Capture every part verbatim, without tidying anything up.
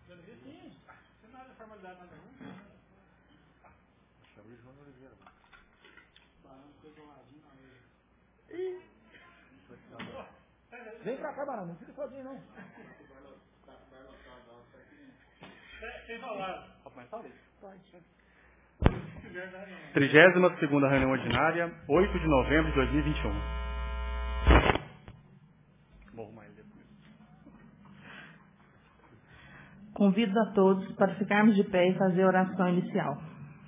Sim, sem nada de formalidade, nada não. Chama o João Oliveira. Vem pra cá, Barão, não fica sozinho não. Sem falar. Pode começar, Luiz? Pode. trigésima segunda reunião ordinária, oito de novembro de dois mil e vinte e um. Vou arrumar ele depois. Convido a todos para ficarmos de pé e fazer a oração inicial.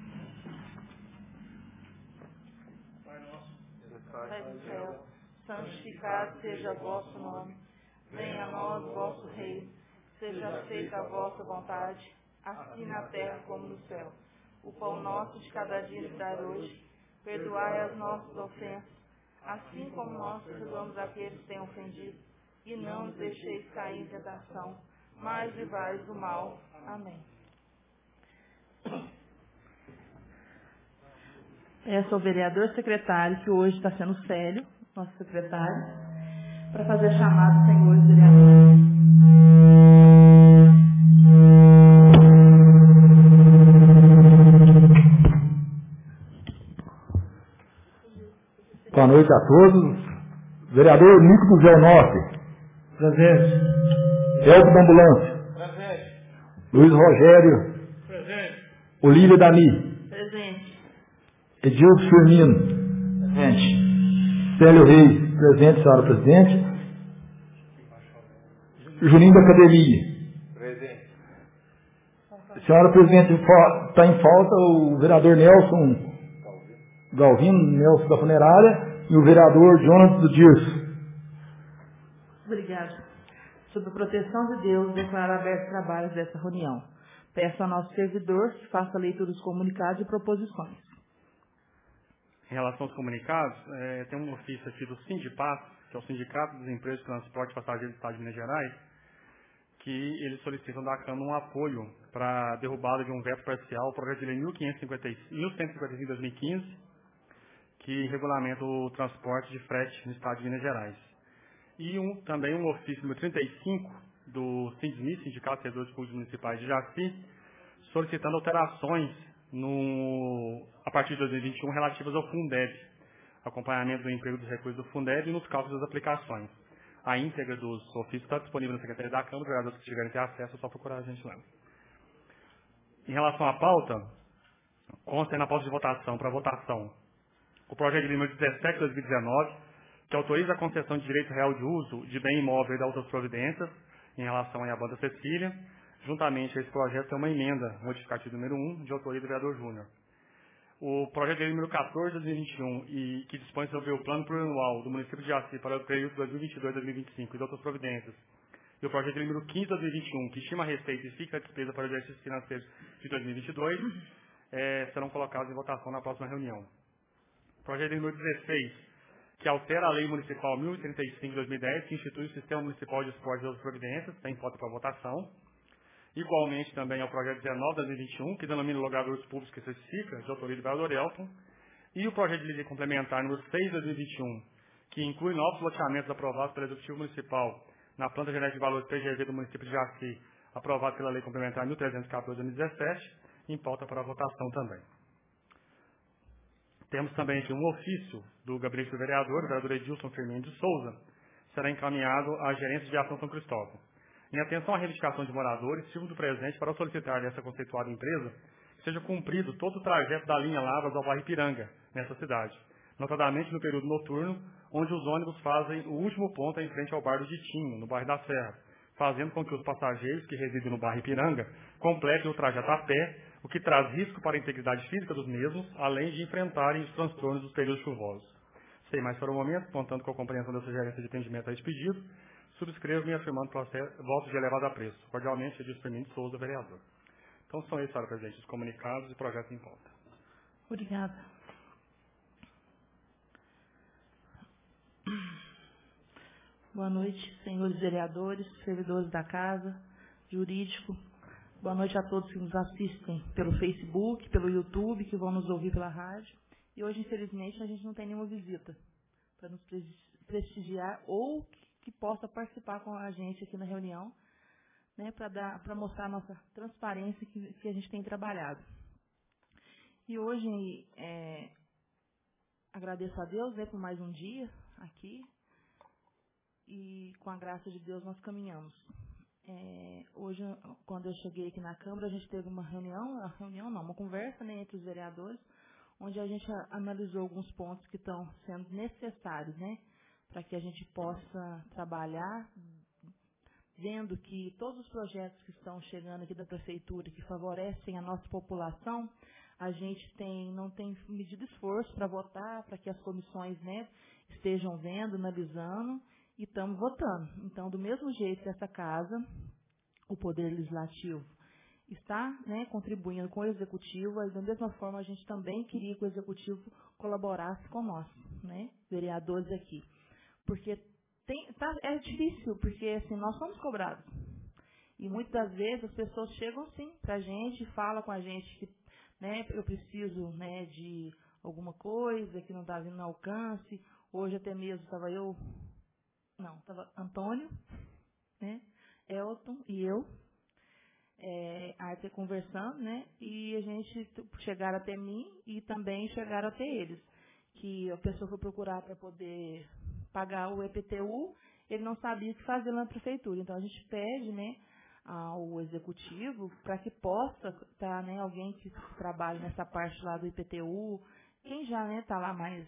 Pai do céu, santificado seja o vosso nome. Venha a nós o vosso reino. Seja feita a vossa vontade, assim na terra como no céu. O pão nosso de cada dia nos dai hoje. Perdoai as nossas ofensas, assim como nós perdoamos aqueles que têm ofendido. E não nos deixeis cair em tentação, mas livrai-nos do mal. Amém. Peço ao vereador secretário, que hoje está sendo sério, nosso secretário, para fazer chamado dos senhores vereadores. Boa noite a todos. Vereador Nico do Zé Norte. Presente. Elton da Ambulância. Presente. Luiz Rogério. Presente. Olívia Dami. Presente. Edilson Firmino. Presente. Célio Reis. Presente, senhora presidente. Juninho da Academia. Presente. Senhora presidente, está em falta o vereador Nelson Galvino, Nelson da Funerária, e o vereador Jonathan do Dirso. Obrigada. Sob a proteção de Deus, declaro aberto os trabalhos dessa reunião. Peço ao nosso servidor que faça a leitura dos comunicados e proposições. Em relação aos comunicados, é, tem um ofício aqui do Sindipato, que é o Sindicato dos Empresas de Transporte e Passageiros do Estado de Minas Gerais, que eles solicitam da Câmara um apoio para a derrubada de um veto parcial ao projeto de lei mil cento e cinquenta e cinco de dois mil e quinze, que regulamenta o transporte de frete no Estado de Minas Gerais. E um, também um ofício número trinta e cinco do SINDMI, Sindicato de Servidores Públicos Municipais de Jaci, solicitando alterações no, a partir de dois mil e vinte e um relativas ao Fundeb, acompanhamento do emprego dos recursos do Fundeb e nos cálculos das aplicações. A íntegra dos ofícios está disponível na Secretaria da Câmara, os vereadores que tiverem ter acesso é só procurar a gente lá. Em relação à pauta, consta na pauta de votação, para votação, o projeto de lei número dezessete de dois mil e dezenove, que autoriza a concessão de direito real de uso de bem imóvel e de outras providências em relação à banda Cecília. Juntamente a esse projeto tem uma emenda modificativa número um, de autoria do vereador Júnior. O projeto de lei número quatorze de dois mil e vinte e um, e, que dispõe sobre o plano plurianual do município de Jaci para o período dois mil e vinte e dois a dois mil e vinte e cinco e de outras providências. E o projeto de lei número quinze de dois mil e vinte e um, que estima a receita e fixa a despesa para o exercício financeiro de dois mil e vinte e dois, é, serão colocados em votação na próxima reunião. O projeto de lei número dezesseis, que altera a lei municipal mil e trinta e cinco de dois mil e dez, que institui o Sistema Municipal de Esportes e outras providências, está em pauta para votação. Igualmente também ao projeto dezenove de dois mil e vinte e um, que denomina logradores públicos que certifica, de autoria do vereador Elton. E o projeto de lei complementar número seis de dois mil e vinte e um, que inclui novos loteamentos aprovados pelo Executivo Municipal na planta genética de valores P G V do município de Jaci, aprovado pela lei complementar mil trezentos e quatorze de dois mil e dezessete, em pauta para votação também. Temos também aqui um ofício do gabinete do vereador, o vereador Edilson Firmino de Souza, será encaminhado à gerência de ação São Cristóvão. Em atenção à reivindicação de moradores, sirvo do presente para solicitar dessa conceituada empresa que seja cumprido todo o trajeto da linha Lavras ao bairro Ipiranga, nessa cidade, notadamente no período noturno, onde os ônibus fazem o último ponto em frente ao bar do Ditinho, no bairro da Serra, fazendo com que os passageiros que residem no bairro Ipiranga completem o trajeto a pé, o que traz risco para a integridade física dos mesmos, além de enfrentarem os transtornos dos períodos chuvosos. Sem mais para o momento, contando com a compreensão dessa gerência de atendimento a este pedido, subscrevo-me afirmando processo, votos de elevado apreço. Cordialmente, Edilson Firmino de Souza, vereador. Então, são esses, senhora presidente, os comunicados e projetos em pauta. Obrigada. Boa noite, senhores vereadores, servidores da casa, jurídico. Boa noite a todos que nos assistem pelo Facebook, pelo YouTube, que vão nos ouvir pela rádio. E hoje, infelizmente, a gente não tem nenhuma visita para nos prestigiar ou que possa participar com a gente aqui na reunião, né, para dar, para mostrar a nossa transparência que, que a gente tem trabalhado. E hoje é, agradeço a Deus, né, por mais um dia aqui, e com a graça de Deus nós caminhamos. É, hoje, quando eu cheguei aqui na Câmara, a gente teve uma reunião, uma reunião não, uma conversa, né, entre os vereadores, onde a gente analisou alguns pontos que estão sendo necessários, né, para que a gente possa trabalhar, vendo que todos os projetos que estão chegando aqui da Prefeitura, que favorecem a nossa população, a gente tem, não tem medido esforço para votar, para que as comissões, né, estejam vendo, analisando, e estamos votando. Então, do mesmo jeito que essa casa, o Poder Legislativo, está, né, contribuindo com o Executivo, mas da mesma forma a gente também queria que o Executivo colaborasse com nós, né, vereadores aqui. Porque tem, tá, é difícil, porque assim, nós somos cobrados. E muitas das vezes as pessoas chegam sim para a gente, falam com a gente que, né, eu preciso, né, de alguma coisa que não está vindo no alcance. Hoje até mesmo estava eu, não, estava Antônio, né, Elton e eu, é, Arte conversando, né, e a gente chegaram até mim e também chegaram até eles. Que a pessoa foi procurar para poder pagar o I P T U, ele não sabia o que fazer lá na Prefeitura. Então a gente pede, né, ao Executivo para que possa estar, né, alguém que trabalhe nessa parte lá do I P T U, quem já, né, está lá mais,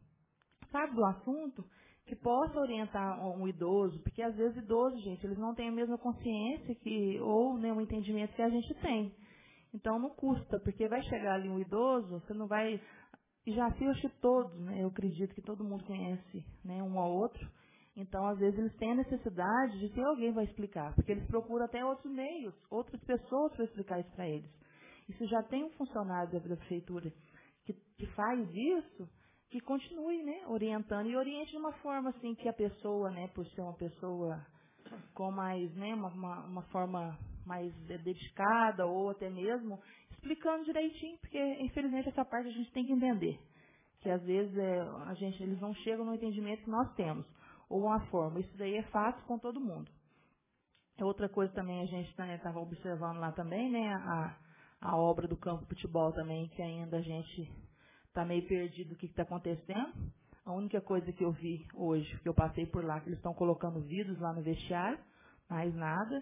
sabe do assunto, que possa orientar um idoso, porque às vezes idosos, gente, eles não têm a mesma consciência que, ou, né, um entendimento que a gente tem. Então não custa, porque vai chegar ali um idoso, você não vai, e já assiste todos, né, eu acredito que todo mundo conhece, né, um ao outro. Então, às vezes, eles têm a necessidade de ter alguém para explicar, porque eles procuram até outros meios, outras pessoas para explicar isso para eles. E se já tem um funcionário da Prefeitura que, que faz isso, que continue, né, orientando, e oriente de uma forma assim que a pessoa, né, por ser uma pessoa com mais, né, uma, uma, uma forma mais dedicada, ou até mesmo explicando direitinho, porque, infelizmente, essa parte a gente tem que entender. Que, às vezes, é, a gente, eles não chegam no entendimento que nós temos. Ou uma forma. Isso daí é fácil com todo mundo. Outra coisa também, a gente estava né, observando lá também, né, a, a obra do campo de futebol também, que ainda a gente está meio perdido do que está acontecendo. A única coisa que eu vi hoje, que eu passei por lá, que eles estão colocando vidros lá no vestiário, mais nada.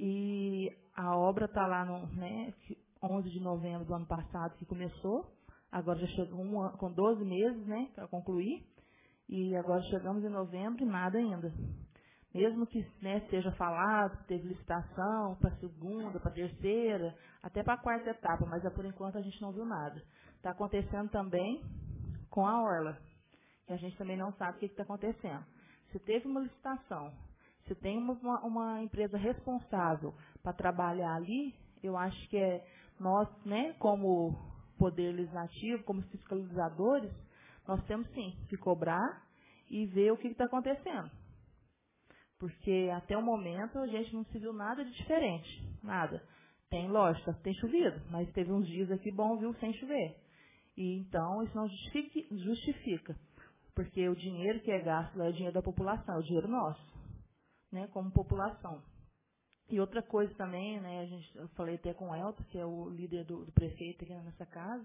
E a obra está lá no, né, onze de novembro do ano passado que começou. Agora já chegou um, com doze meses, né, para concluir. E agora chegamos em novembro e nada ainda. Mesmo que, né, seja falado, teve licitação para a segunda, para a terceira, até para a quarta etapa, mas por enquanto a gente não viu nada. Está acontecendo também com a Orla, que a gente também não sabe o que está acontecendo. Se teve uma licitação, se tem uma, uma, uma empresa responsável para trabalhar ali, eu acho que é nós, né, como Poder Legislativo, como fiscalizadores, nós temos sim que cobrar e ver o que está acontecendo. Porque até o momento a gente não se viu nada de diferente. Nada. Tem, lógico, tem chovido, mas teve uns dias aqui bom, viu, sem chover. E então isso não justifica, justifica. Porque o dinheiro que é gasto lá é o dinheiro da população, é o dinheiro nosso, né, como população. E outra coisa também, né, a gente, eu falei até com o Elton, que é o líder do, do prefeito aqui nessa casa,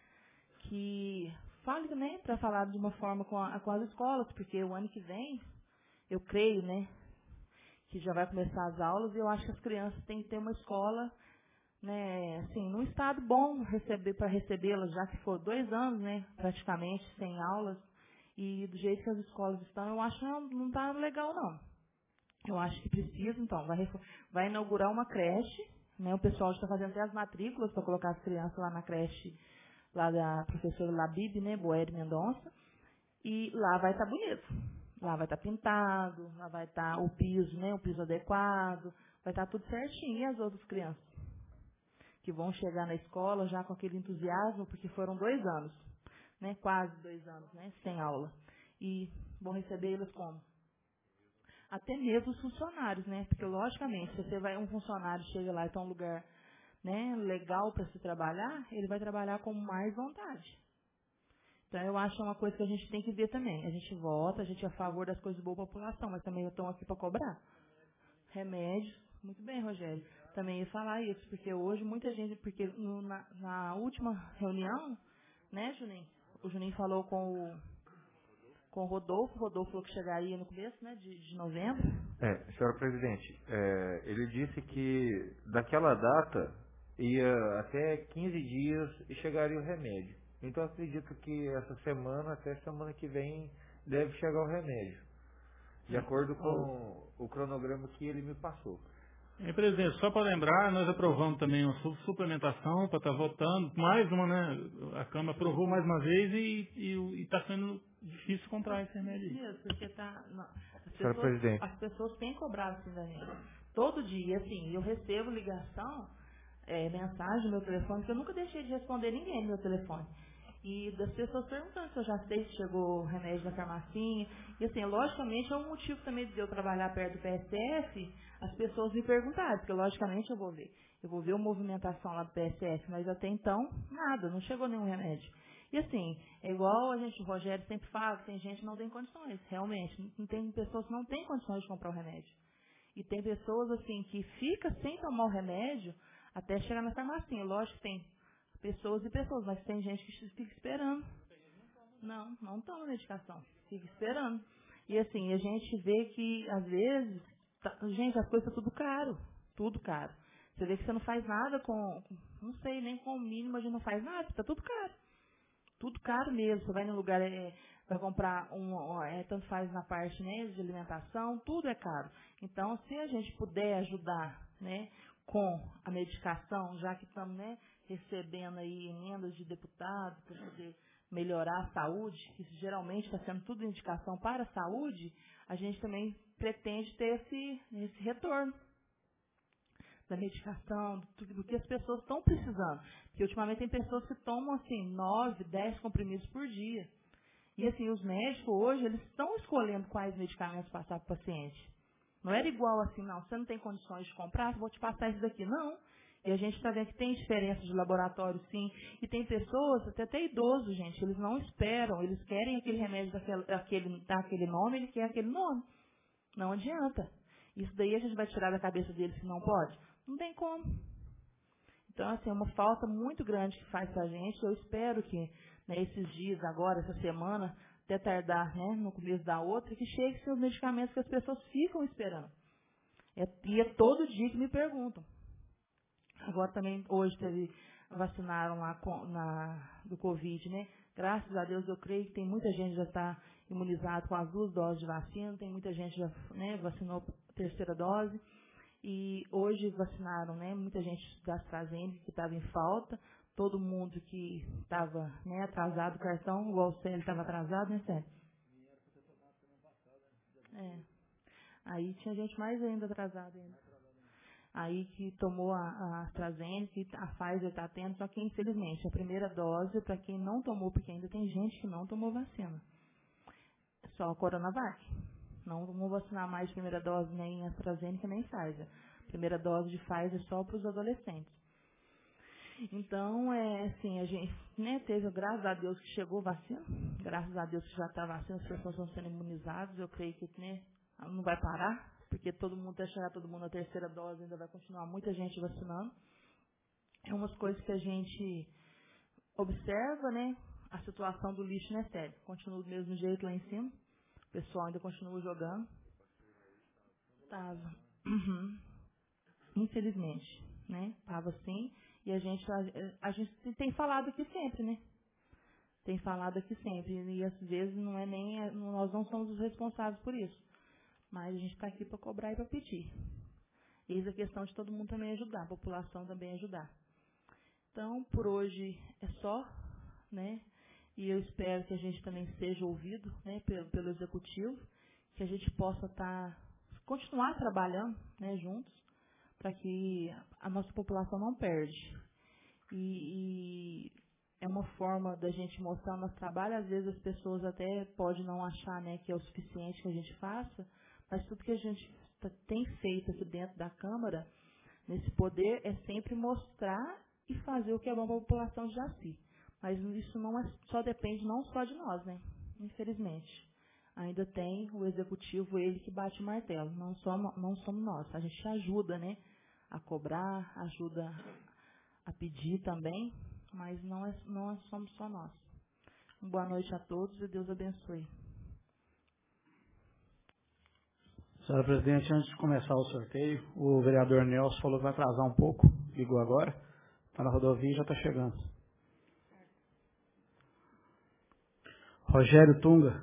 que fale também para falar de uma forma com, a, com as escolas, porque o ano que vem, eu creio, né, que já vai começar as aulas, e eu acho que as crianças têm que ter uma escola, né, assim, num estado bom receber, para recebê-las, já que for dois anos, né, praticamente, sem aulas, e do jeito que as escolas estão, eu acho que não, não está legal, não. Eu acho que precisa, então, vai, vai inaugurar uma creche, né, o pessoal está fazendo até as matrículas para colocar as crianças lá na creche, lá da professora Labib, né, Boeri Mendonça, e lá vai estar tá bonito. Lá vai estar tá pintado, lá vai estar tá o piso, né, o piso adequado, vai estar tá tudo certinho. E as outras crianças? Que vão chegar na escola já com aquele entusiasmo, porque foram dois anos, né, quase dois anos, né, sem aula. E vão receber eles como? Até mesmo os funcionários, né, porque logicamente, se você vai, um funcionário chega lá e está um lugar, né, legal para se trabalhar, ele vai trabalhar com mais vontade. Então, eu acho uma coisa que a gente tem que ver também. A gente vota, a gente é a favor das coisas boas da população, mas também estão aqui para cobrar. Remédios. Muito bem, Rogério? Também ia falar isso, porque hoje muita gente, porque no, na, na última reunião, né, Juninho? O Juninho falou com o, com o Rodolfo, o Rodolfo falou que chegaria no começo, né, de, de novembro. É, senhora presidente, é, ele disse que daquela data ia até quinze dias e chegaria o remédio. Então acredito que essa semana, até semana que vem, deve chegar o remédio, de acordo com o cronograma que ele me passou. É, presidente, só para lembrar, nós aprovamos também uma su- suplementação para estar votando, mais uma, né? A Câmara aprovou mais uma vez e está sendo difícil comprar esse remédio. Isso, porque tá, não, as, Senhora pessoas, presidente. as pessoas têm cobrado assim da gente. Todo dia, assim, eu recebo ligação, é, mensagem no meu telefone, que eu nunca deixei de responder ninguém no meu telefone. E das pessoas perguntando se eu já sei se chegou o remédio da farmacinha. E assim, logicamente é um motivo também de eu trabalhar perto do P S F, as pessoas me perguntarem, porque logicamente eu vou ver. Eu vou ver a movimentação lá do P S F, mas até então, nada, não chegou nenhum remédio. E assim, é igual a gente, o Rogério sempre fala, que tem gente que não tem condições, realmente. Não tem pessoas que não têm condições de comprar o remédio. E tem pessoas assim que fica sem tomar o remédio até chegar na farmacinha. Lógico que tem pessoas e pessoas, mas tem gente que fica esperando. Não, não toma medicação, fica esperando. E assim, a gente vê que, às vezes, tá, gente, as coisas são tudo caro, tudo caro. Você vê que você não faz nada com, não sei, nem com o mínimo, a gente não faz nada, está tudo caro. Tudo caro mesmo. Você vai num lugar, é, vai comprar, um, é, tanto faz na parte, né, de alimentação, tudo é caro. Então, se a gente puder ajudar, né, com a medicação, já que estamos, né, recebendo aí emendas de deputados para poder melhorar a saúde, que geralmente está sendo tudo indicação para a saúde, a gente também pretende ter esse, esse retorno da medicação, do, tudo, do que as pessoas estão precisando. Porque ultimamente tem pessoas que tomam assim, nove, dez comprimidos por dia. E assim, os médicos hoje, eles estão escolhendo quais medicamentos passar para o paciente. Não era igual assim, não, você não tem condições de comprar, vou te passar isso daqui. Não. E a gente está vendo que tem diferença de laboratório, sim. E tem pessoas, até, até idosos, gente, eles não esperam, eles querem aquele remédio daquele, daquele, daquele nome, ele quer aquele nome. Não adianta. Isso daí a gente vai tirar da cabeça deles que não pode? Não tem como. Então, assim, é uma falta muito grande que faz pra gente. Eu espero que, né, esses dias agora, essa semana, até tardar, né, no começo da outra, que chegue seus medicamentos que as pessoas ficam esperando. É, e é todo dia que me perguntam. Agora também, hoje teve, vacinaram lá com, na, do Covid, né? Graças a Deus, eu creio que tem muita gente que já está imunizado com as duas doses de vacina, tem muita gente que já, né, vacinou a terceira dose. E hoje vacinaram, né, muita gente da AstraZeneca que estava em falta, todo mundo que estava, né, atrasado o cartão, igual o Célio estava atrasado, né, Célio? É. Aí tinha gente mais ainda atrasada ainda. Aí que tomou a, a AstraZeneca, a Pfizer está tendo, só que infelizmente a primeira dose, para quem não tomou, porque ainda tem gente que não tomou vacina. Só a Coronavac. Não vão vacinar mais de primeira dose nem AstraZeneca nem Pfizer. Primeira dose de Pfizer só para os adolescentes. Então, é assim, a gente, né, teve, graças a Deus que chegou vacina, graças a Deus que já está vacina, as pessoas estão sendo imunizadas, eu creio que, né, não vai parar, porque todo mundo, até chegar todo mundo na terceira dose, ainda vai continuar muita gente vacinando. É umas coisas que a gente observa, né, a situação do lixo, né, sério, continua do mesmo jeito lá em cima, o pessoal ainda continua jogando. Tava. Uhum. Infelizmente, né, tava assim, e a gente, a, a gente tem falado aqui sempre, né, tem falado aqui sempre, e às vezes não é nem, nós não somos os responsáveis por isso. Mas a gente está aqui para cobrar e para pedir. Eis a questão de todo mundo também ajudar, a população também ajudar. Então, por hoje é só, né? E eu espero que a gente também seja ouvido, né, pelo, pelo executivo, que a gente possa estar, tá, continuar trabalhando, né, juntos, para que a nossa população não perde. E, e é uma forma da gente mostrar o nosso trabalho. Às vezes as pessoas até podem não achar, né, que é o suficiente que a gente faça, mas tudo que a gente tem feito aqui dentro da Câmara, nesse poder, é sempre mostrar e fazer o que é bom para a população de Jaci. Mas isso não é, só depende não só de nós, né? Infelizmente. Ainda tem o executivo, ele que bate o martelo. Não somos, não somos nós. A gente ajuda, né, a cobrar, ajuda a pedir também, mas não, é, não somos só nós. Uma boa noite a todos e Deus abençoe. Senhora Presidente, antes de começar o sorteio, o vereador Nelson falou que vai atrasar um pouco, ligou agora, está na rodovia e já está chegando. Rogério Tunga.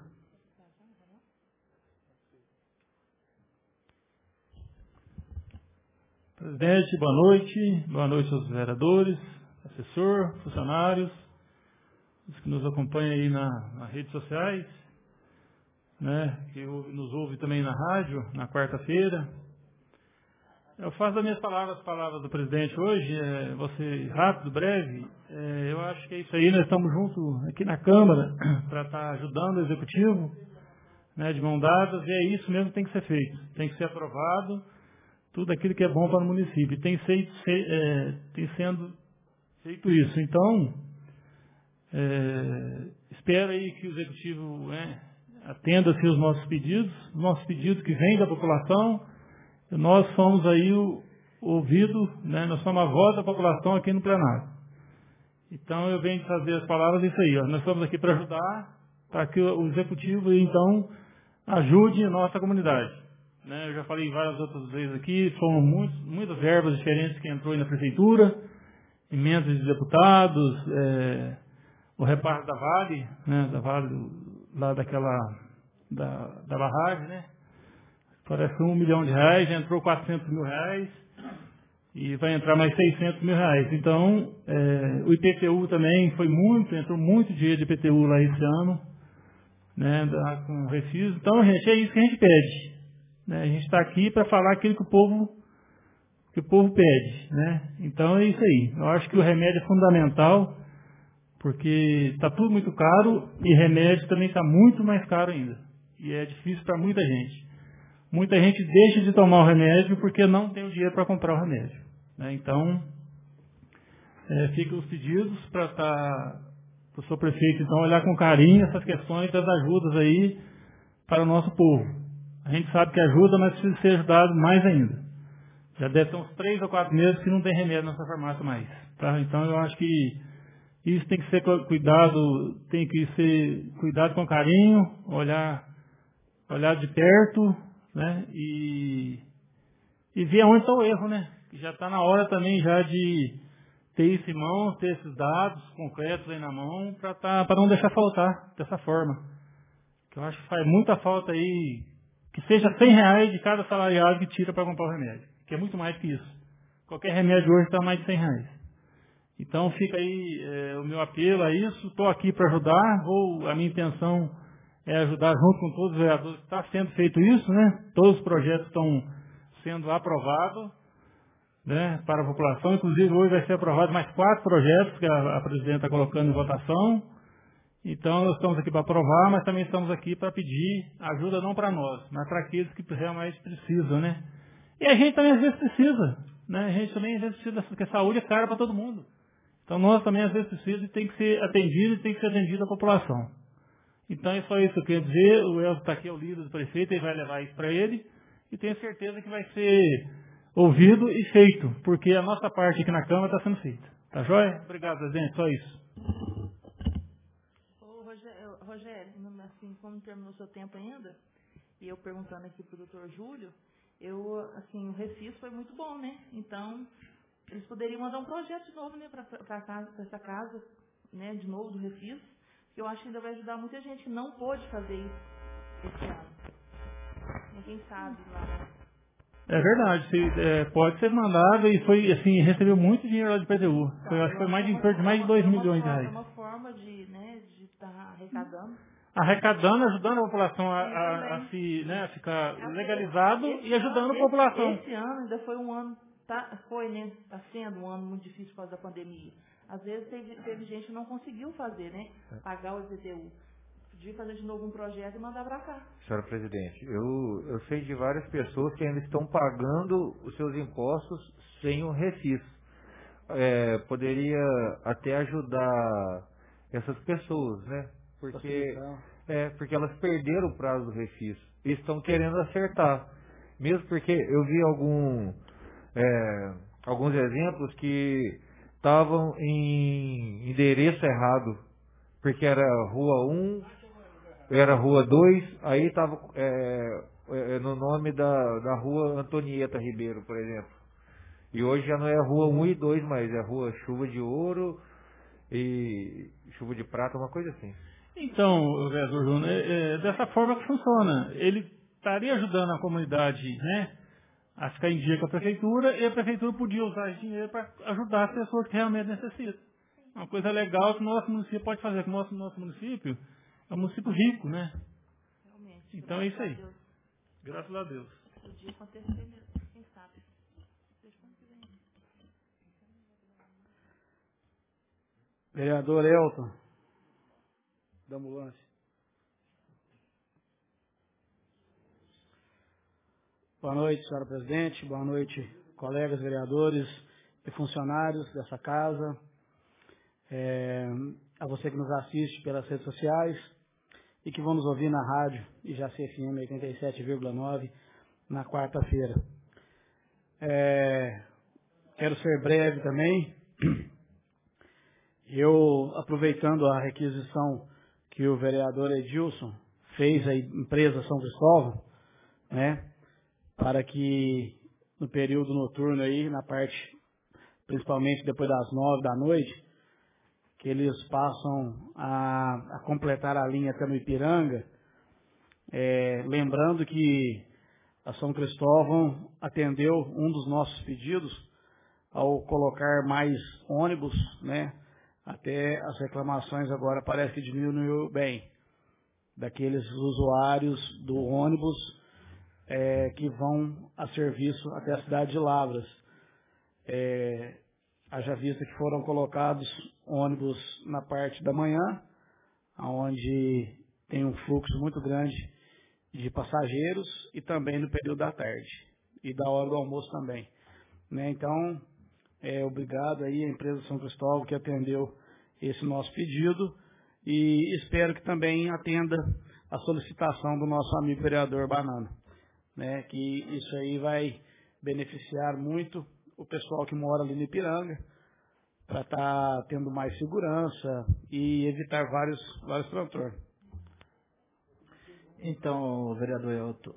Presidente, boa noite. Boa noite aos vereadores, assessor, funcionários, os que nos acompanham aí na, nas redes sociais, né, que nos ouve também na rádio, na quarta-feira. Eu faço das minhas palavras as palavras do presidente hoje, é, vou ser rápido, breve. É, eu acho que é isso aí, nós estamos juntos aqui na Câmara para estar ajudando o Executivo, né, de mão dadas, e é isso mesmo que tem que ser feito. Tem que ser aprovado tudo aquilo que é bom para o município. Tem, feito, é, tem sendo feito isso. Então, é, espero aí que o Executivo né, atenda assim, os nossos pedidos, os nossos pedidos que vêm da população. Nós somos aí o, o ouvido, né, nós somos a voz da população aqui no plenário. Então, eu venho trazer as palavras disso aí. Ó. Nós estamos aqui para ajudar, para que o Executivo, então, ajude a nossa comunidade. Né, eu já falei várias outras vezes aqui, foram muitos, muitas verbas diferentes que entrou aí na Prefeitura, emendas de deputados, é, o reparto da Vale, né, da Vale, lá daquela, da, da barragem, né, parece um milhão de reais, já entrou quatrocentos mil reais e vai entrar mais seiscentos mil reais. Então, é, o I P T U também foi muito, entrou muito dinheiro de I P T U lá esse ano, né, da, com refis. Então, gente, é isso que a gente pede. Né, a gente está aqui para falar aquilo que o povo que o povo pede, né? Então é isso aí. Eu acho que o remédio é fundamental, porque está tudo muito caro e remédio também está muito mais caro ainda. E é difícil para muita gente. Muita gente deixa de tomar o remédio porque não tem o dinheiro para comprar o remédio. Né? Então, é, ficam os pedidos para estar para o seu prefeito então olhar com carinho essas questões das ajudas aí para o nosso povo. A gente sabe que ajuda, mas precisa ser ajudado mais ainda. Já deve ter uns três ou quatro meses que não tem remédio nessa farmácia mais. Tá? Então, eu acho que isso tem que ser cuidado, tem que ser cuidado com carinho, olhar, olhar de perto, né? E, e ver onde está o erro, né? Já está na hora também já de ter isso em mãos, ter esses dados concretos aí na mão, para tá, para não deixar faltar dessa forma. Que eu acho que faz muita falta aí, que seja cem reais de cada salariado que tira para comprar o remédio, que é muito mais que isso. Qualquer remédio hoje está mais de cem reais. Então fica aí é, o meu apelo a isso, estou aqui para ajudar, vou, a minha intenção é ajudar junto com todos os vereadores, está sendo feito isso, né? Todos os projetos estão sendo aprovados, né, para a população, inclusive hoje vai ser aprovado mais quatro projetos que a, a presidenta está colocando em votação. Então, nós estamos aqui para aprovar, mas também estamos aqui para pedir ajuda não para nós, mas para aqueles que realmente precisam, né? E a gente também às vezes precisa, né? A gente também às vezes precisa, porque a saúde é cara para todo mundo. Então, nós também às vezes precisamos e tem que ser atendido e tem que ser atendido a população. Então, é só isso que eu queria dizer. O Elcio está aqui, é o líder do prefeito, ele vai levar isso para ele e tenho certeza que vai ser ouvido e feito, porque a nossa parte aqui na Câmara está sendo feita. Tá joia? Obrigado, presidente. Só isso. Rogério, assim, como terminou o seu tempo ainda, e eu perguntando aqui para o doutor Júlio, eu, assim, o refis foi muito bom, né? Então, eles poderiam mandar um projeto de novo, né, para essa casa, né, de novo do refis, que eu acho que ainda vai ajudar muita gente que não pôde fazer isso esse ano. Ninguém sabe lá, né? É verdade, se, é, pode ser mandado e foi, assim, recebeu muito dinheiro lá de I P T U. Foi, acho que foi mais de, foi de mais de dois milhões de reais. É uma forma de, né, de estar arrecadando. Arrecadando, ajudando a população a, a, a se, né, a ficar legalizado e ajudando a população. Esse ano ainda foi um ano, tá, foi, né, está sendo um ano muito difícil por causa da pandemia. Às vezes teve, teve gente que não conseguiu fazer, né, pagar o I P T U. Podia fazer de novo um projeto e mandar para cá. Senhora Presidente, eu, eu sei de várias pessoas que ainda estão pagando os seus impostos sem o refis. É, poderia até ajudar essas pessoas, né? Porque, é, porque elas perderam o prazo do refis e estão querendo acertar. Mesmo porque eu vi algum, é, alguns exemplos que estavam em endereço errado, porque era rua um, era rua dois, aí estava é, é, no nome da, da rua Antonieta Ribeiro, por exemplo. E hoje já não é rua um e dois, mas é rua Chuva de Ouro e Chuva de Prata, uma coisa assim. Então, vereador Júnior, é, é dessa forma que funciona. Ele estaria ajudando a comunidade, né, a ficar em dia com a prefeitura, e a prefeitura podia usar esse dinheiro para ajudar as pessoas que realmente necessitam. Uma coisa legal que o nosso município pode fazer, que o nosso, nosso município é um município rico, né? Realmente. Então é isso aí. Deus. Graças a Deus. Podia acontecer mesmo, quem sabe. Vereador Elton, da ambulância. Boa noite, senhora presidente. Boa noite, colegas vereadores e funcionários dessa casa. É, a você que nos assiste pelas redes sociais e que vão nos ouvir na rádio I J A C F M oitenta e sete vírgula nove na quarta-feira. É, quero ser breve também. Eu, aproveitando a requisição que o vereador Edilson fez à empresa São Cristóvão, né, para que no período noturno aí, na parte, principalmente depois das nove da noite, que eles passam a, a completar a linha até no Ipiranga, é, lembrando que a São Cristóvão atendeu um dos nossos pedidos ao colocar mais ônibus, né? Até as reclamações agora parece que diminuiu bem, daqueles usuários do ônibus é, que vão a serviço até a cidade de Lavras. É, haja vista que foram colocados ônibus na parte da manhã, onde tem um fluxo muito grande de passageiros, e também no período da tarde e da hora do almoço também, né? Então, é, obrigado aí à empresa São Cristóvão que atendeu esse nosso pedido, e espero que também atenda a solicitação do nosso amigo vereador Banana, né? Que isso aí vai beneficiar muito o pessoal que mora ali no Ipiranga, para estar tá tendo mais segurança e evitar vários, vários transtornos. Então, vereador Elton,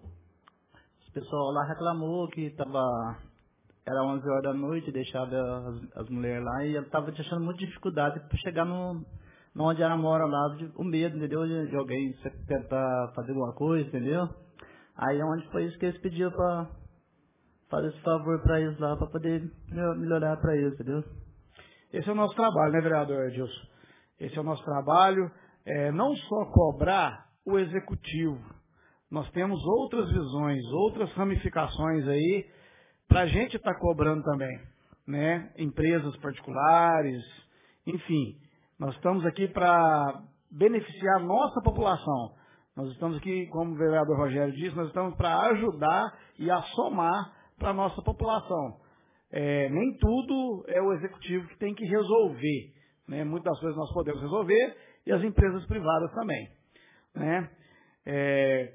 o pessoal lá reclamou que tava, era onze horas da noite, deixava as, as mulheres lá, e ela estava achando muita dificuldade para chegar no, no onde ela mora lá, de, o medo, entendeu? De, de alguém tentar fazer alguma coisa, entendeu? Aí onde foi isso que eles pediram para fazer esse favor para eles lá, para poder melhorar para eles, entendeu? Esse é o nosso trabalho, né, vereador Edilson? Esse é o nosso trabalho, é, não só cobrar o executivo. Nós temos outras visões, outras ramificações aí, para a gente estar tá cobrando também, né? Empresas particulares, enfim. Nós estamos aqui para beneficiar a nossa população. Nós estamos aqui, como o vereador Rogério disse, nós estamos para ajudar e a somar para a nossa população. É, nem tudo é o executivo que tem que resolver, né? Muitas das coisas nós podemos resolver, e as empresas privadas também, né? É,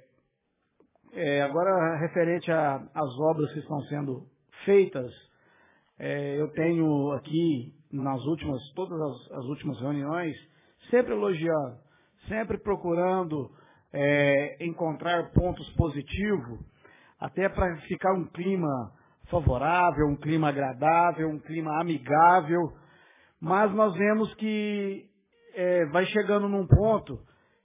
é, agora, referente às obras que estão sendo feitas, é, eu tenho aqui, nas últimas, todas as, as últimas reuniões, sempre elogiando, sempre procurando é, encontrar pontos positivos, até para ficar um clima favorável, um clima agradável, um clima amigável, mas nós vemos que é, vai chegando num ponto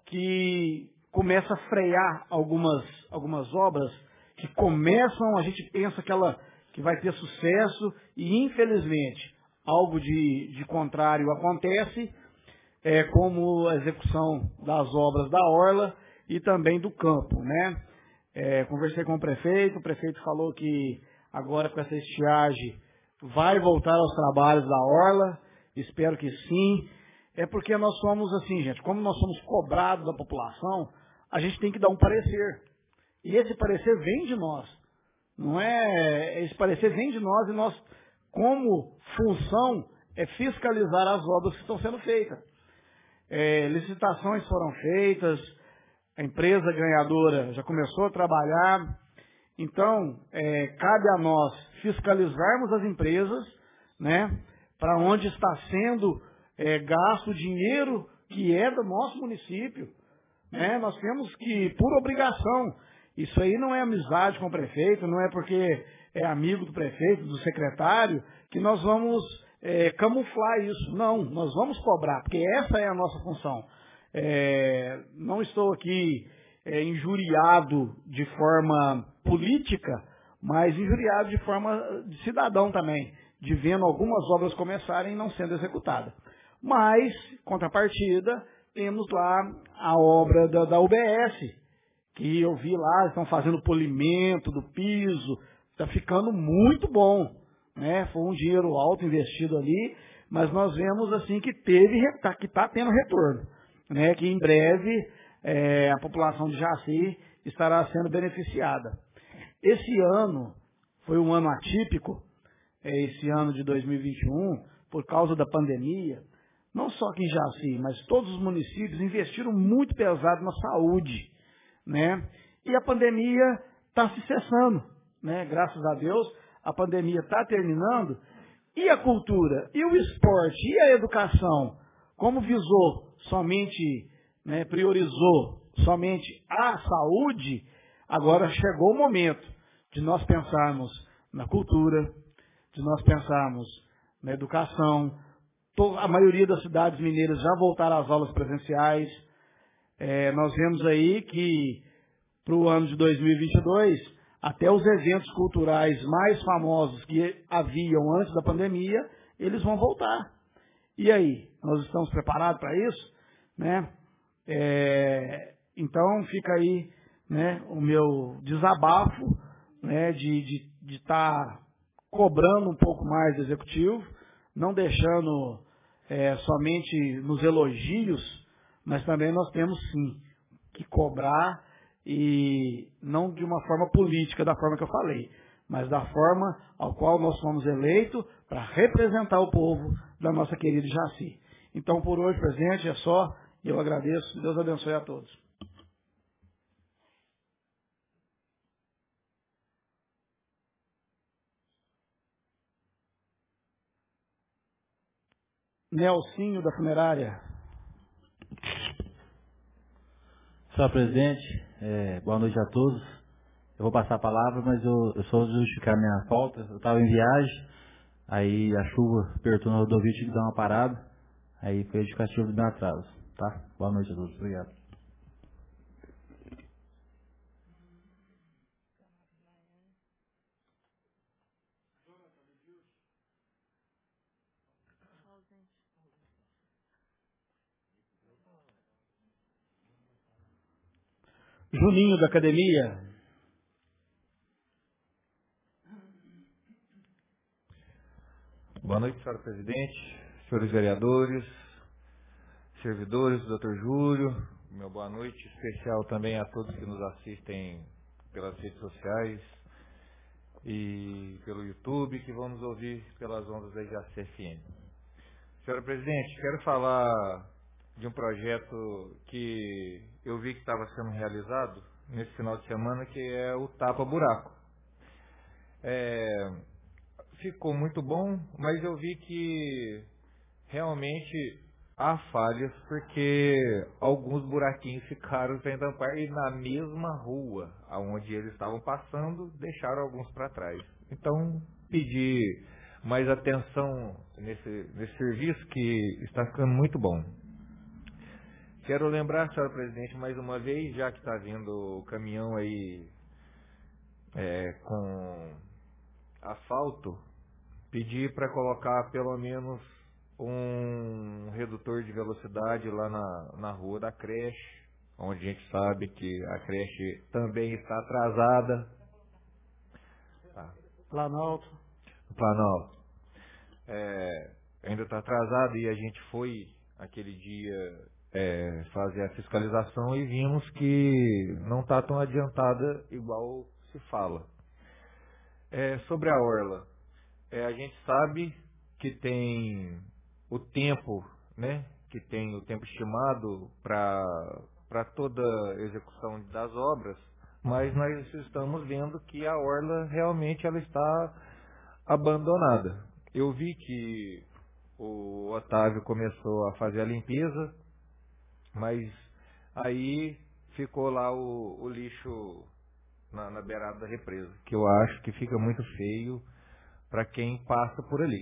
que começa a frear algumas, algumas obras que começam, a gente pensa que ela que vai ter sucesso, e infelizmente algo de, de contrário acontece, é, como a execução das obras da Orla e também do campo, né? É, conversei com o prefeito, o prefeito falou que agora com essa estiagem vai voltar aos trabalhos da Orla, espero que sim. É porque nós somos assim, gente, como nós somos cobrados da população, a gente tem que dar um parecer. E esse parecer vem de nós. Não é, esse parecer vem de nós, e nós, como função, é fiscalizar as obras que estão sendo feitas. É, licitações foram feitas, a empresa ganhadora já começou a trabalhar, Então, é, cabe a nós fiscalizarmos as empresas, né, para onde está sendo é, gasto o dinheiro que é do nosso município. Né? Nós temos que, por obrigação, isso aí não é amizade com o prefeito, não é porque é amigo do prefeito, do secretário, que nós vamos é, camuflar isso. Não, nós vamos cobrar, porque essa é a nossa função. É, não estou aqui é, injuriado de forma política, mas injuriado de forma de cidadão também, de vendo algumas obras começarem e não sendo executadas. Mas, contrapartida, temos lá a obra da, da U B S, que eu vi lá, estão fazendo polimento do piso, está ficando muito bom, né? Foi um dinheiro alto investido ali, mas nós vemos assim que teve, que está tendo retorno, né? Que em breve é, a população de Jaci estará sendo beneficiada. Esse ano foi um ano atípico, é, esse ano de dois mil e vinte e um, por causa da pandemia. Não só aqui em Jaci, mas todos os municípios investiram muito pesado na saúde, né? E a pandemia está se cessando, né? Graças a Deus, a pandemia está terminando. E a cultura, e o esporte, e a educação, como visou somente, né, priorizou somente a saúde, agora chegou o momento de nós pensarmos na cultura, de nós pensarmos na educação. A maioria das cidades mineiras já voltaram às aulas presenciais. É, nós vemos aí que para o ano de dois mil e vinte e dois, até os eventos culturais mais famosos que haviam antes da pandemia, eles vão voltar. E aí, nós estamos preparados para isso? Né? É, então fica aí, né, o meu desabafo, né, de estar de, de tá cobrando um pouco mais do executivo, não deixando é, somente nos elogios, mas também nós temos sim que cobrar, e não de uma forma política, da forma que eu falei, mas da forma ao qual nós fomos eleitos para representar o povo da nossa querida Jaci. Então, por hoje, presidente, é só, e eu agradeço. Deus abençoe a todos. Nelsinho, da funerária. Senhor presidente, é, boa noite a todos. Eu vou passar a palavra, mas eu, eu só vou justificar minha falta. Eu estava em viagem, aí a chuva apertou na rodovia, tive que dar uma parada, aí foi justificativo do meu atraso. Tá? Boa noite a todos. Obrigado. Juninho, da academia. Boa noite, senhor presidente, senhores vereadores, servidores, doutor Júlio. Meu boa noite especial também a todos que nos assistem pelas redes sociais e pelo YouTube, que vão nos ouvir pelas ondas da Jaci F M. Senhor presidente, quero falar de um projeto que eu vi que estava sendo realizado nesse final de semana, que é o Tapa Buraco. É, ficou muito bom, mas eu vi que realmente há falhas, porque alguns buraquinhos ficaram sem tampar e na mesma rua onde eles estavam passando, deixaram alguns para trás. Então, pedi mais atenção nesse, nesse serviço, que está ficando muito bom. Quero lembrar, senhor presidente, mais uma vez, já que está vindo o caminhão aí é, com asfalto, pedir para colocar pelo menos um redutor de velocidade lá na, na rua da creche, onde a gente sabe que a creche também está atrasada. Tá. Planalto. Planalto. É, ainda está atrasado, e a gente foi aquele dia É, fazer a fiscalização e vimos que não está tão adiantada igual se fala. É, sobre a orla, é, a gente sabe que tem o tempo, né, que tem o tempo estimado para para toda a execução das obras, mas nós estamos vendo que a orla realmente ela está abandonada. Eu vi que o Otávio começou a fazer a limpeza, mas aí ficou lá o, o lixo na, na beirada da represa, que eu acho que fica muito feio para quem passa por ali.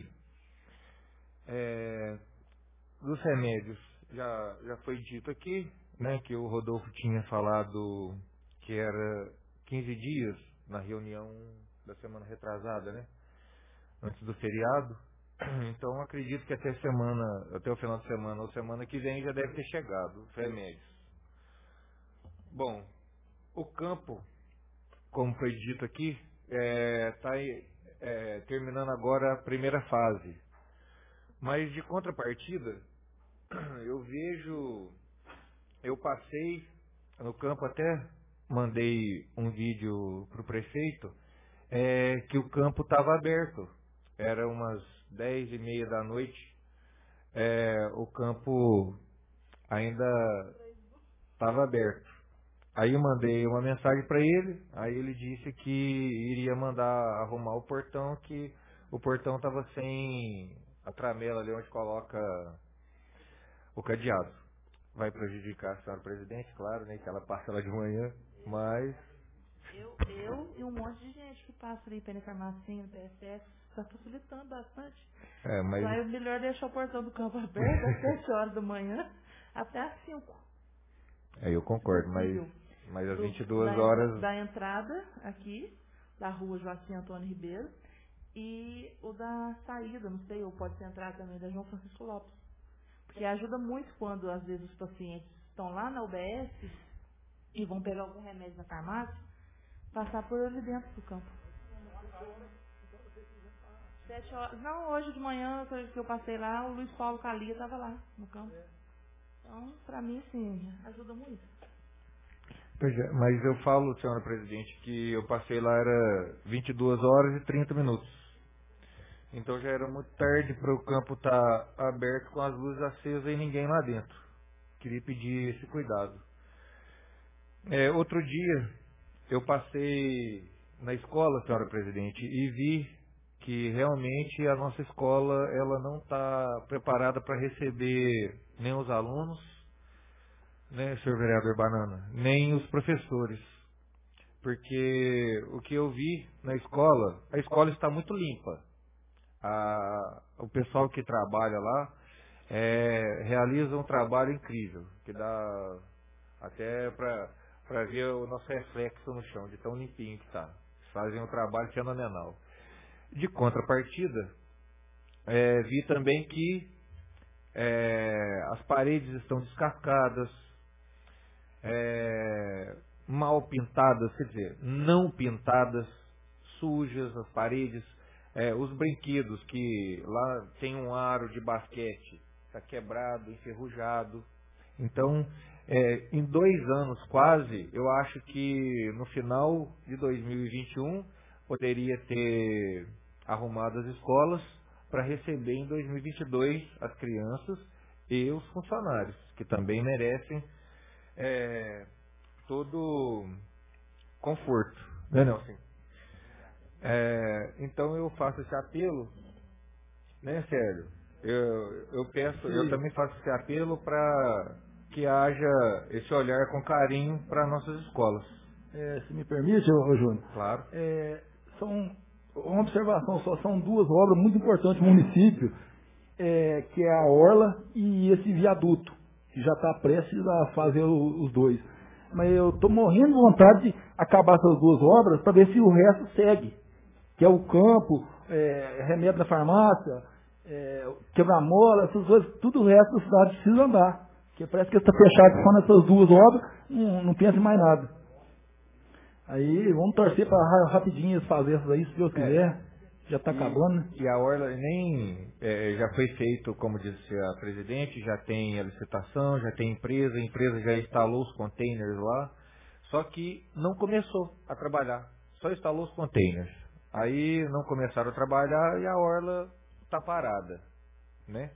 É, dos remédios, já, já foi dito aqui, né, que o Rodolfo tinha falado que era quinze dias na reunião da semana retrasada, né, antes do feriado. Então acredito que até semana, até o final de semana ou semana que vem já deve ter chegado os remédios. Bom, o campo, como foi dito aqui, está é, terminando agora a primeira fase. Mas de contrapartida, eu vejo, eu passei no campo, até mandei um vídeo para o prefeito, é, que o campo estava aberto. Era umas dez e meia da noite, é, o campo ainda estava aberto. Aí eu mandei uma mensagem para ele, aí ele disse que iria mandar arrumar o portão, que o portão estava sem a tramela ali onde coloca o cadeado. Vai prejudicar a senhora presidente, claro, né, que ela passa lá de manhã, mas... Eu, eu e um monte de gente que passa ali pela farmacinha, no P S F, está facilitando bastante. É, mas... Lá é melhor deixar o portão do campo aberto às sete horas da manhã até às cinco. É, eu concordo, mas, mas às vinte e duas da, horas... Da entrada aqui, da rua Joaquim Antônio Ribeiro, e o da saída, não sei, ou pode ser entrada também, da João Francisco Lopes. Porque ajuda muito quando, às vezes, os pacientes estão lá na U B S e vão pegar algum remédio na farmácia, passar por ali dentro do campo. Sete horas. Não, hoje de manhã que eu passei lá, o Luiz Paulo Calia estava lá no campo. Então, para mim, sim, ajuda muito. Pois é, mas eu falo, senhora presidente, que eu passei lá era vinte e duas horas e trinta minutos. Então já era muito tarde para o campo estar aberto com as luzes acesas e ninguém lá dentro. Queria pedir esse cuidado. É, outro dia, eu passei na escola, senhora presidente, e vi que realmente a nossa escola ela não está preparada para receber nem os alunos, né, senhor vereador Banana, nem os professores. Porque o que eu vi na escola, a escola está muito limpa. A, o pessoal que trabalha lá é, realiza um trabalho incrível, que dá até para ver o nosso reflexo no chão, de tão limpinho que está. Fazem um trabalho fenomenal. De contrapartida, é, vi também que é, as paredes estão descascadas, é, mal pintadas, quer dizer, não pintadas, sujas as paredes, é, os brinquedos, que lá tem um aro de basquete, está quebrado, enferrujado. Então, é, em dois anos quase, eu acho que no final de dois mil e vinte e um poderia ter arrumado as escolas para receber em dois mil e vinte e dois as crianças e os funcionários, que também merecem é, todo conforto, né, Nelson? É, então eu faço esse apelo, né, Sérgio? Eu, eu peço, Sim. eu também faço esse apelo para que haja esse olhar com carinho para nossas escolas. É, se me permite, ô, ô Júnior. Claro. É, são uma observação só, são duas obras muito importantes no município, é, que é a Orla e esse viaduto, que já está prestes a fazer o, os dois. Mas eu estou morrendo de vontade de acabar essas duas obras para ver se o resto segue, que é o campo, é, remédio da farmácia, é, quebra-mola, essas coisas, tudo o resto da cidade precisa andar. Porque parece que está fechado só nessas duas obras, não, não pensa em mais nada. Aí vamos torcer para rapidinho fazer essas aí, se Deus quiser. É. Já está acabando, né? E a Orla nem é, já foi feito, como disse a presidente, já tem a licitação, já tem empresa, a empresa já instalou os containers lá, só que não começou a trabalhar, só instalou os containers. Aí não começaram a trabalhar e a Orla está parada, né?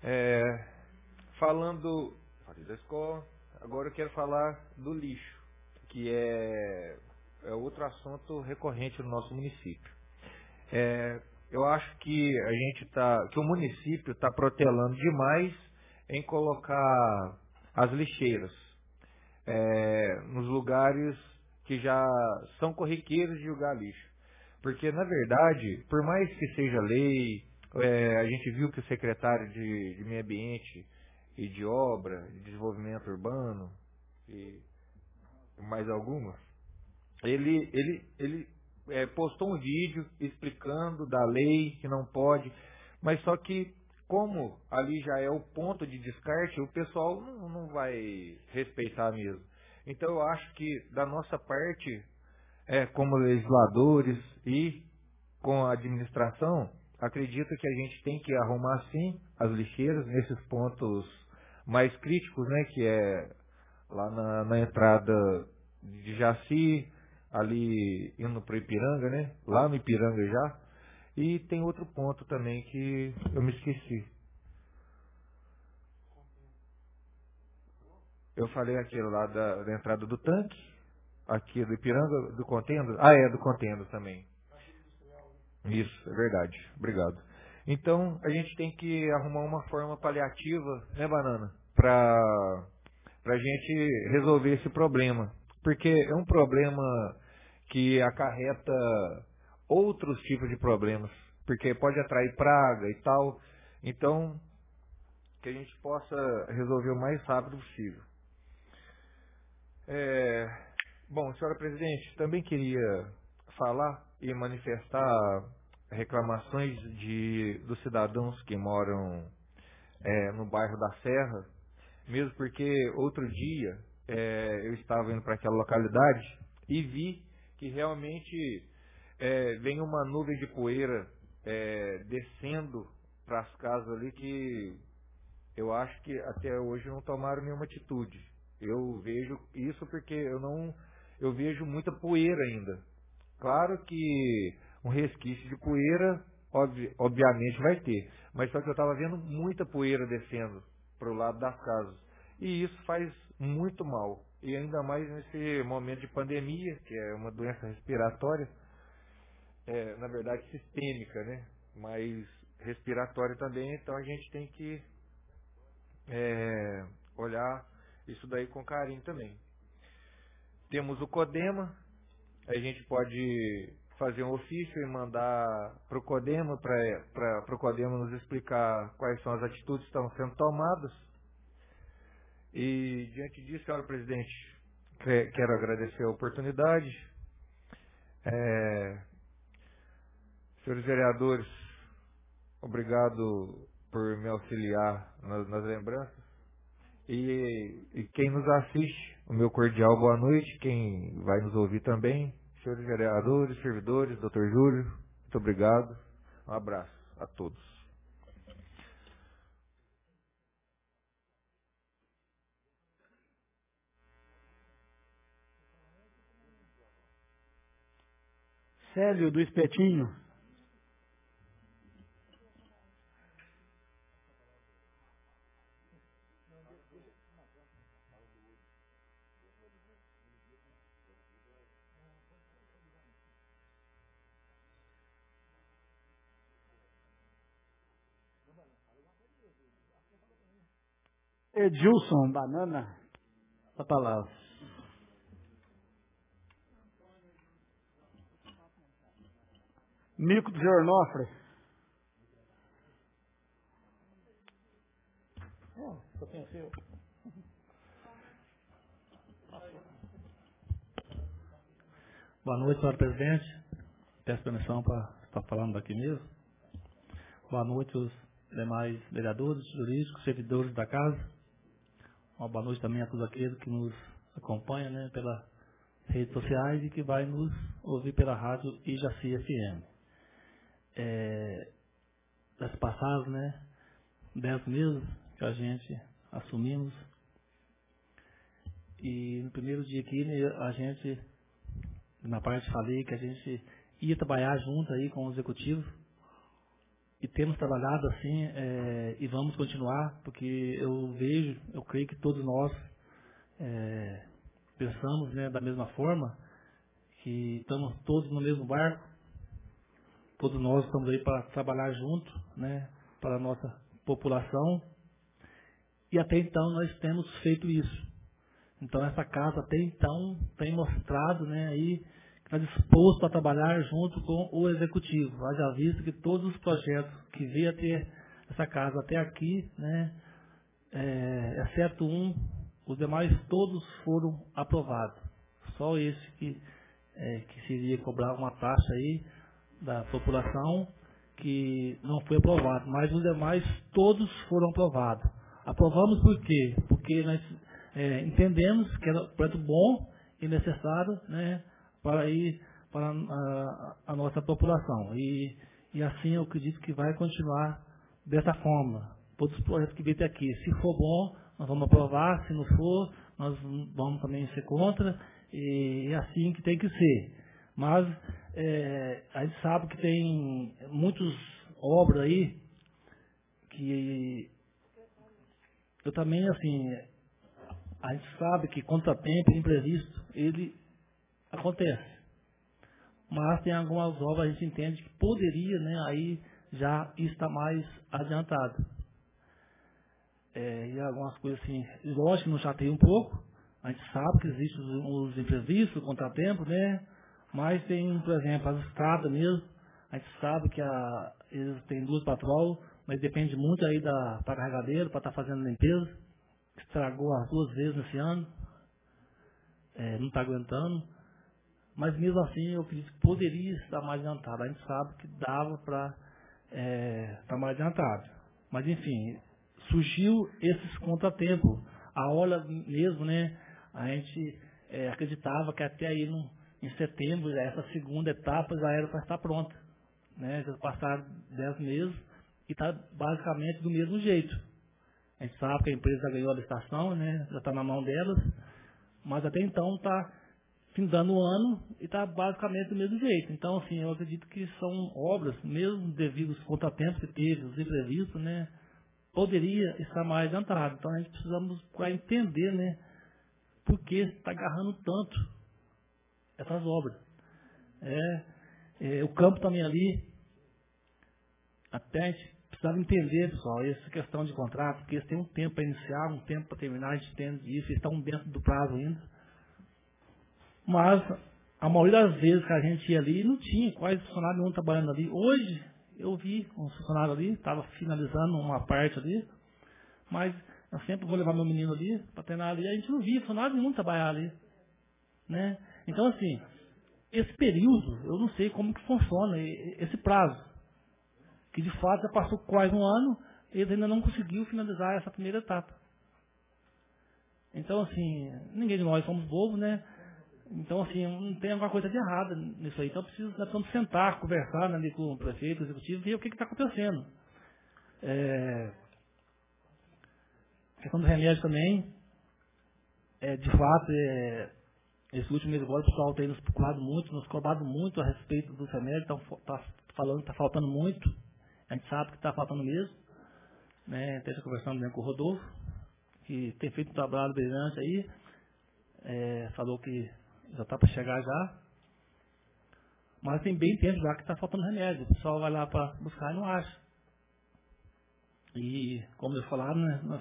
É, falando da escola, agora eu quero falar do lixo. que é, é outro assunto recorrente no nosso município. É, eu acho que a gente tá, que o município está protelando demais em colocar as lixeiras é, nos lugares que já são corriqueiros de jogar lixo. Porque, na verdade, por mais que seja lei, é, a gente viu que o secretário de, de Meio Ambiente e de Obra, de Desenvolvimento Urbano e mais algumas, ele, ele, ele é, postou um vídeo explicando da lei que não pode, mas só que como ali já é o ponto de descarte, o pessoal não, não vai respeitar mesmo. Então eu acho que da nossa parte, é, como legisladores e com a administração, acredito que a gente tem que arrumar sim as lixeiras nesses pontos mais críticos, né, que é lá na, na entrada de Jaci, ali indo para Ipiranga, né, lá no Ipiranga já. E tem outro ponto também que eu me esqueci. Eu falei aquele lá da, da entrada do tanque, aqui do Ipiranga, do contendo. Ah, é, do contendo também. Isso, é verdade. Obrigado. Então, a gente tem que arrumar uma forma paliativa, né, Banana? Para a gente resolver esse problema. Porque é um problema que acarreta outros tipos de problemas. Porque pode atrair praga e tal. Então, que a gente possa resolver o mais rápido possível. É, bom, senhora presidente, também queria falar e manifestar reclamações de, dos cidadãos que moram é, no bairro da Serra, mesmo porque outro dia é, eu estava indo para aquela localidade e vi que realmente é, vem uma nuvem de poeira é, descendo para as casas ali que eu acho que até hoje não tomaram nenhuma atitude. Eu vejo isso porque eu não, eu vejo muita poeira ainda. Claro que um resquício de poeira, obvi, obviamente vai ter, mas só que eu estava vendo muita poeira descendo para o lado das casas. E isso faz muito mal. E ainda mais nesse momento de pandemia, que é uma doença respiratória, é, na verdade sistêmica, né? Mas respiratória também, então a gente tem que é, olhar isso daí com carinho também. Temos o CODEMA, a gente pode fazer um ofício e mandar para o CODEMA, para o CODEMA nos explicar quais são as atitudes que estão sendo tomadas. E diante disso, senhora presidente, quero agradecer a oportunidade. É, senhores vereadores, obrigado por me auxiliar nas, nas lembranças. E, e quem nos assiste, o meu cordial boa noite. Quem vai nos ouvir também, senhores vereadores, servidores, doutor Júlio, muito obrigado. Um abraço a todos. Célio do Espetinho. Edilson Banana. A palavra. Mico do Jornofre. Oh, só tem o seu. Boa noite, senhor presidente. Peço permissão para estar falando daqui mesmo. Boa noite aos demais vereadores, jurídicos, servidores da casa. Uma boa noite também a todos aqueles que nos acompanham, né, pelas redes sociais e que vai nos ouvir pela rádio Ijaci F M. É, das passadas, né, dez meses que a gente assumimos. E no primeiro dia aqui, né, a gente, na parte falei que a gente ia trabalhar junto aí com o executivo. E temos trabalhado assim, é, e vamos continuar, porque eu vejo, eu creio que todos nós é, pensamos, né, da mesma forma, que estamos todos no mesmo barco, todos nós estamos aí para trabalhar junto, né, para a nossa população, e até então nós temos feito isso. Então essa casa até então tem mostrado, né, aí, que está disposto a trabalhar junto com o executivo. Haja visto que todos os projetos que veio a ter essa casa até aqui, né, é, exceto um, os demais todos foram aprovados. Só esse que, é, que seria cobrar uma taxa aí da população que não foi aprovado, mas os demais todos foram aprovados. Aprovamos por quê? Porque nós é, entendemos que era um projeto bom e necessário, né, para ir para a, a nossa população. E, e assim eu acredito que vai continuar dessa forma. Todos os projetos que vêm até aqui, se for bom, nós vamos aprovar, se não for, nós vamos também ser contra, e é assim que tem que ser. Mas é, a gente sabe que tem muitas obras aí que eu também, assim, a gente sabe que contratempo, imprevisto, ele acontece. Mas tem algumas obras a gente entende que poderia, né, aí já estar mais adiantado. É, e algumas coisas assim, lógico que nos chateia um pouco, a gente sabe que existem os, os imprevistos, o contratempo, né? Mas tem, por exemplo, as estradas mesmo, a gente sabe que a, eles têm duas patrol, mas depende muito aí da pra carregadeira, para estar tá fazendo limpeza. Estragou as duas vezes nesse ano, é, não está aguentando. Mas mesmo assim, eu acredito que poderia estar mais adiantado. A gente sabe que dava para é, estar mais adiantado. Mas enfim, surgiu esses contratempos. A hora mesmo, né, a gente é, acreditava que até aí no, em setembro, essa segunda etapa já era para estar pronta. Né? Já passaram dez meses e está basicamente do mesmo jeito. A gente sabe que a empresa já ganhou a licitação, né, já está na mão delas, mas até então está findando o ano e está basicamente do mesmo jeito. Então, assim, eu acredito que são obras, mesmo devido aos contratempos que teve, os imprevistos, né, poderia estar mais adiantado. Então, a gente precisamos para entender, né, por que está agarrando tanto essas obras. É, é, o campo também ali, até a gente precisava entender, pessoal, essa questão de contrato, porque eles têm um tempo para iniciar, um tempo para terminar, a gente entende isso, eles estão dentro do prazo ainda. Mas a maioria das vezes que a gente ia ali, não tinha quase funcionário nenhum trabalhando ali. Hoje, eu vi um funcionário ali, estava finalizando uma parte ali, mas eu sempre vou levar meu menino ali para treinar ali, a gente não via funcionário nenhum trabalhar ali. Né? Então, assim, esse período, eu não sei como que funciona esse prazo, que de fato já passou quase um ano, eles ainda não conseguiu finalizar essa primeira etapa. Então, assim, ninguém de nós somos bobos, né? Então, assim, não tem alguma coisa de errada nisso aí. Então, preciso, nós precisamos sentar, conversar, né, ali com o prefeito, o executivo, ver o que está acontecendo. É, a questão do remédio também, é, de fato, é, esse último mês agora o pessoal tem nos procurado muito, nos cobrado muito a respeito dos remédios, está falando que está faltando muito, a gente sabe que está faltando mesmo, né, até já conversando mesmo com o Rodolfo, que tem feito um trabalho brilhante aí, é, falou que já está para chegar já, mas tem bem tempo já que está faltando remédio, o pessoal vai lá para buscar e não acha. E, como eles falaram, né, nós,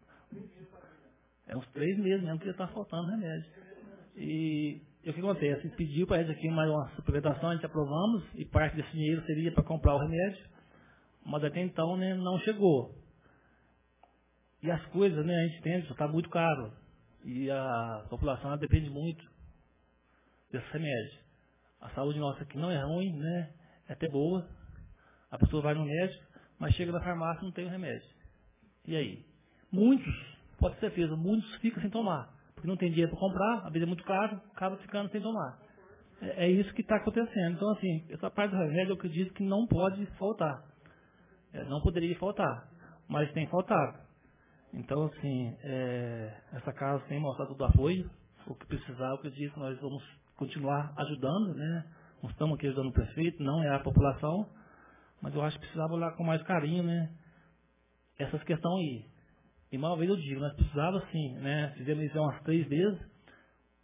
é uns três meses mesmo que já está faltando remédio. E, e o que acontece? Pediu para a gente aqui mais uma suplementação, a gente aprovamos, e parte desse dinheiro seria para comprar o remédio, mas até então, né, não chegou. E as coisas, né, a gente entende, está muito caro. E a população depende muito desse remédio. A saúde nossa aqui não é ruim, né? É até boa. A pessoa vai no médico, mas chega na farmácia e não tem o remédio. E aí? Muitos, pode ter certeza, muitos ficam sem tomar. Porque não tem dinheiro para comprar, a vida é muito caro, acaba ficando sem tomar. É, é isso que está acontecendo. Então, assim, essa parte do remédio eu acredito que não pode faltar. É, não poderia faltar, mas tem faltado. Então, assim, é, essa casa tem mostrado todo o apoio. O que precisar, eu acredito que nós vamos continuar ajudando, né? Nós estamos aqui ajudando o prefeito, não é a população, mas eu acho que precisava olhar com mais carinho, né? Essas questões aí. E uma vez eu digo, nós precisávamos, sim, né? Fizemos isso umas três vezes,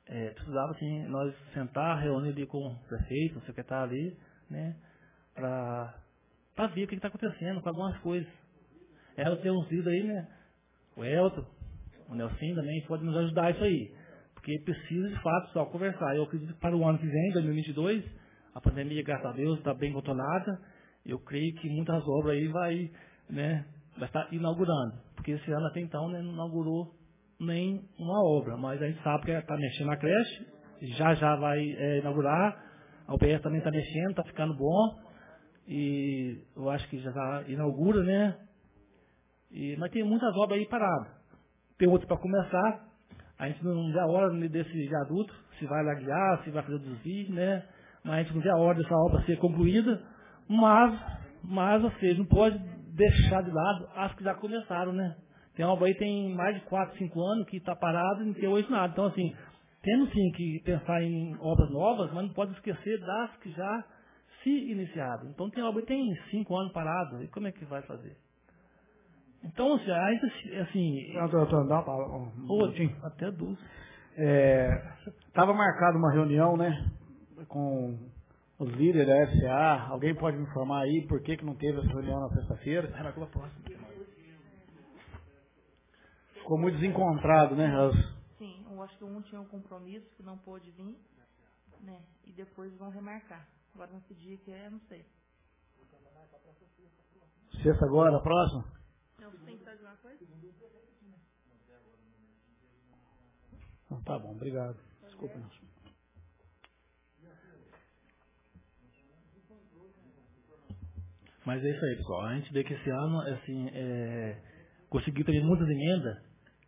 é, precisava, assim, nós sentar, reunir ali com o prefeito, o secretário ali, né, para ver o que está acontecendo com algumas coisas. Ela tem uns líderes aí, né, o Elton, o Nelson também, pode nos ajudar isso aí. Porque precisa, de fato, só conversar. Eu acredito que para o ano que vem, dois mil e vinte e dois, a pandemia, graças a Deus, está bem controlada. Eu creio que muitas obras aí vai, né, vai estar inaugurando. Porque esse ano, até então, né, não inaugurou nem uma obra. Mas a gente sabe que está mexendo na creche, já já vai é, inaugurar. A U B S também está mexendo, está ficando bom. E eu acho que já tá, inaugura, né? E, mas tem muitas obras aí paradas. Tem outras para começar. A gente não vê a hora desse viaduto, se vai laguear, se vai fazer desvio, né? Mas a gente não vê a hora dessa obra ser concluída. Mas, mas, ou seja, não pode deixar de lado as que já começaram, né? Tem uma obra aí tem mais de quatro, cinco anos que está parada e não tem hoje nada. Então, assim, temos sim que pensar em obras novas, mas não pode esquecer das que já se iniciaram. Então, tem obra que tem cinco anos parado. E como é que vai fazer? Então, assim, a gente, assim... Doutor, dá um minutinho. Até duas. Estava é, marcada uma reunião, né, com os líderes da F C A. Alguém pode me informar aí por que, que não teve essa reunião na sexta-feira? Ficou muito desencontrado, né? As... Sim, eu acho que um tinha um compromisso que não pôde vir, né, e depois vão remarcar. Agora não dia que é, não sei. Sexta agora, próxima? Não, você tem que fazer uma coisa? Não, tá bom, obrigado. Desculpa, não. Mas é isso aí, pessoal. A gente vê que esse ano, assim, é, conseguiu também muitas emendas.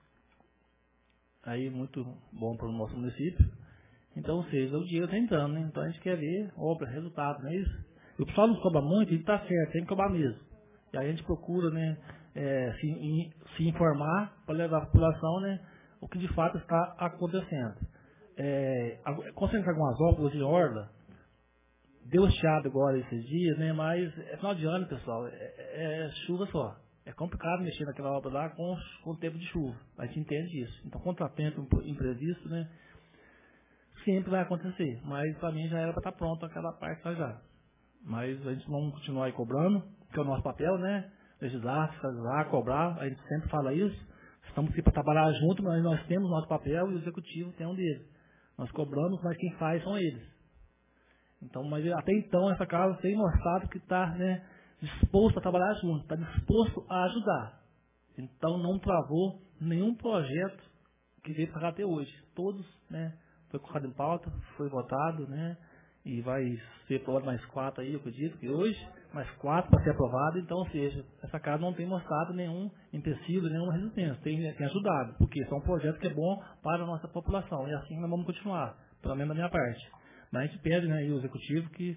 Aí, muito bom para o nosso município. Então, ou seja, o dinheiro está entrando, né? Então, a gente quer ver obra, resultado, não é isso? E o pessoal nos cobra muito, e está certo, tem que cobrar mesmo. E aí a gente procura, né, é, se, in, se informar para levar a população, né, o que de fato está acontecendo. É, concentrar algumas obras de orla, deu chiado agora esses dias, né, mas é final de ano, pessoal, é, é chuva só. É complicado mexer naquela obra lá com, com o tempo de chuva. A gente entende isso. Então, contratempo imprevisto, né, sempre vai acontecer. Mas para mim já era para estar pronto aquela parte já já. Mas a gente vamos continuar aí cobrando, que é o nosso papel, né? Legislar, fiscalizar, cobrar, a gente sempre fala isso. Estamos aqui para trabalhar junto, mas nós temos nosso papel e o executivo tem um deles. Nós cobramos, mas quem faz são eles. Então, mas até então essa casa tem mostrado que está, né, disposto a trabalhar junto, está disposto a ajudar. Então não travou nenhum projeto que veio para cá até hoje. Todos, né, foi colocado em pauta, foi votado, né? E vai ser aprovado mais quatro aí, eu acredito que hoje, mais quatro para ser aprovado. Então, ou seja, essa casa não tem mostrado nenhum empecilho, nenhuma resistência, tem, tem ajudado, porque isso é um projeto que é bom para a nossa população, e assim nós vamos continuar, pelo menos da minha parte. Mas a gente pede, né, e o executivo que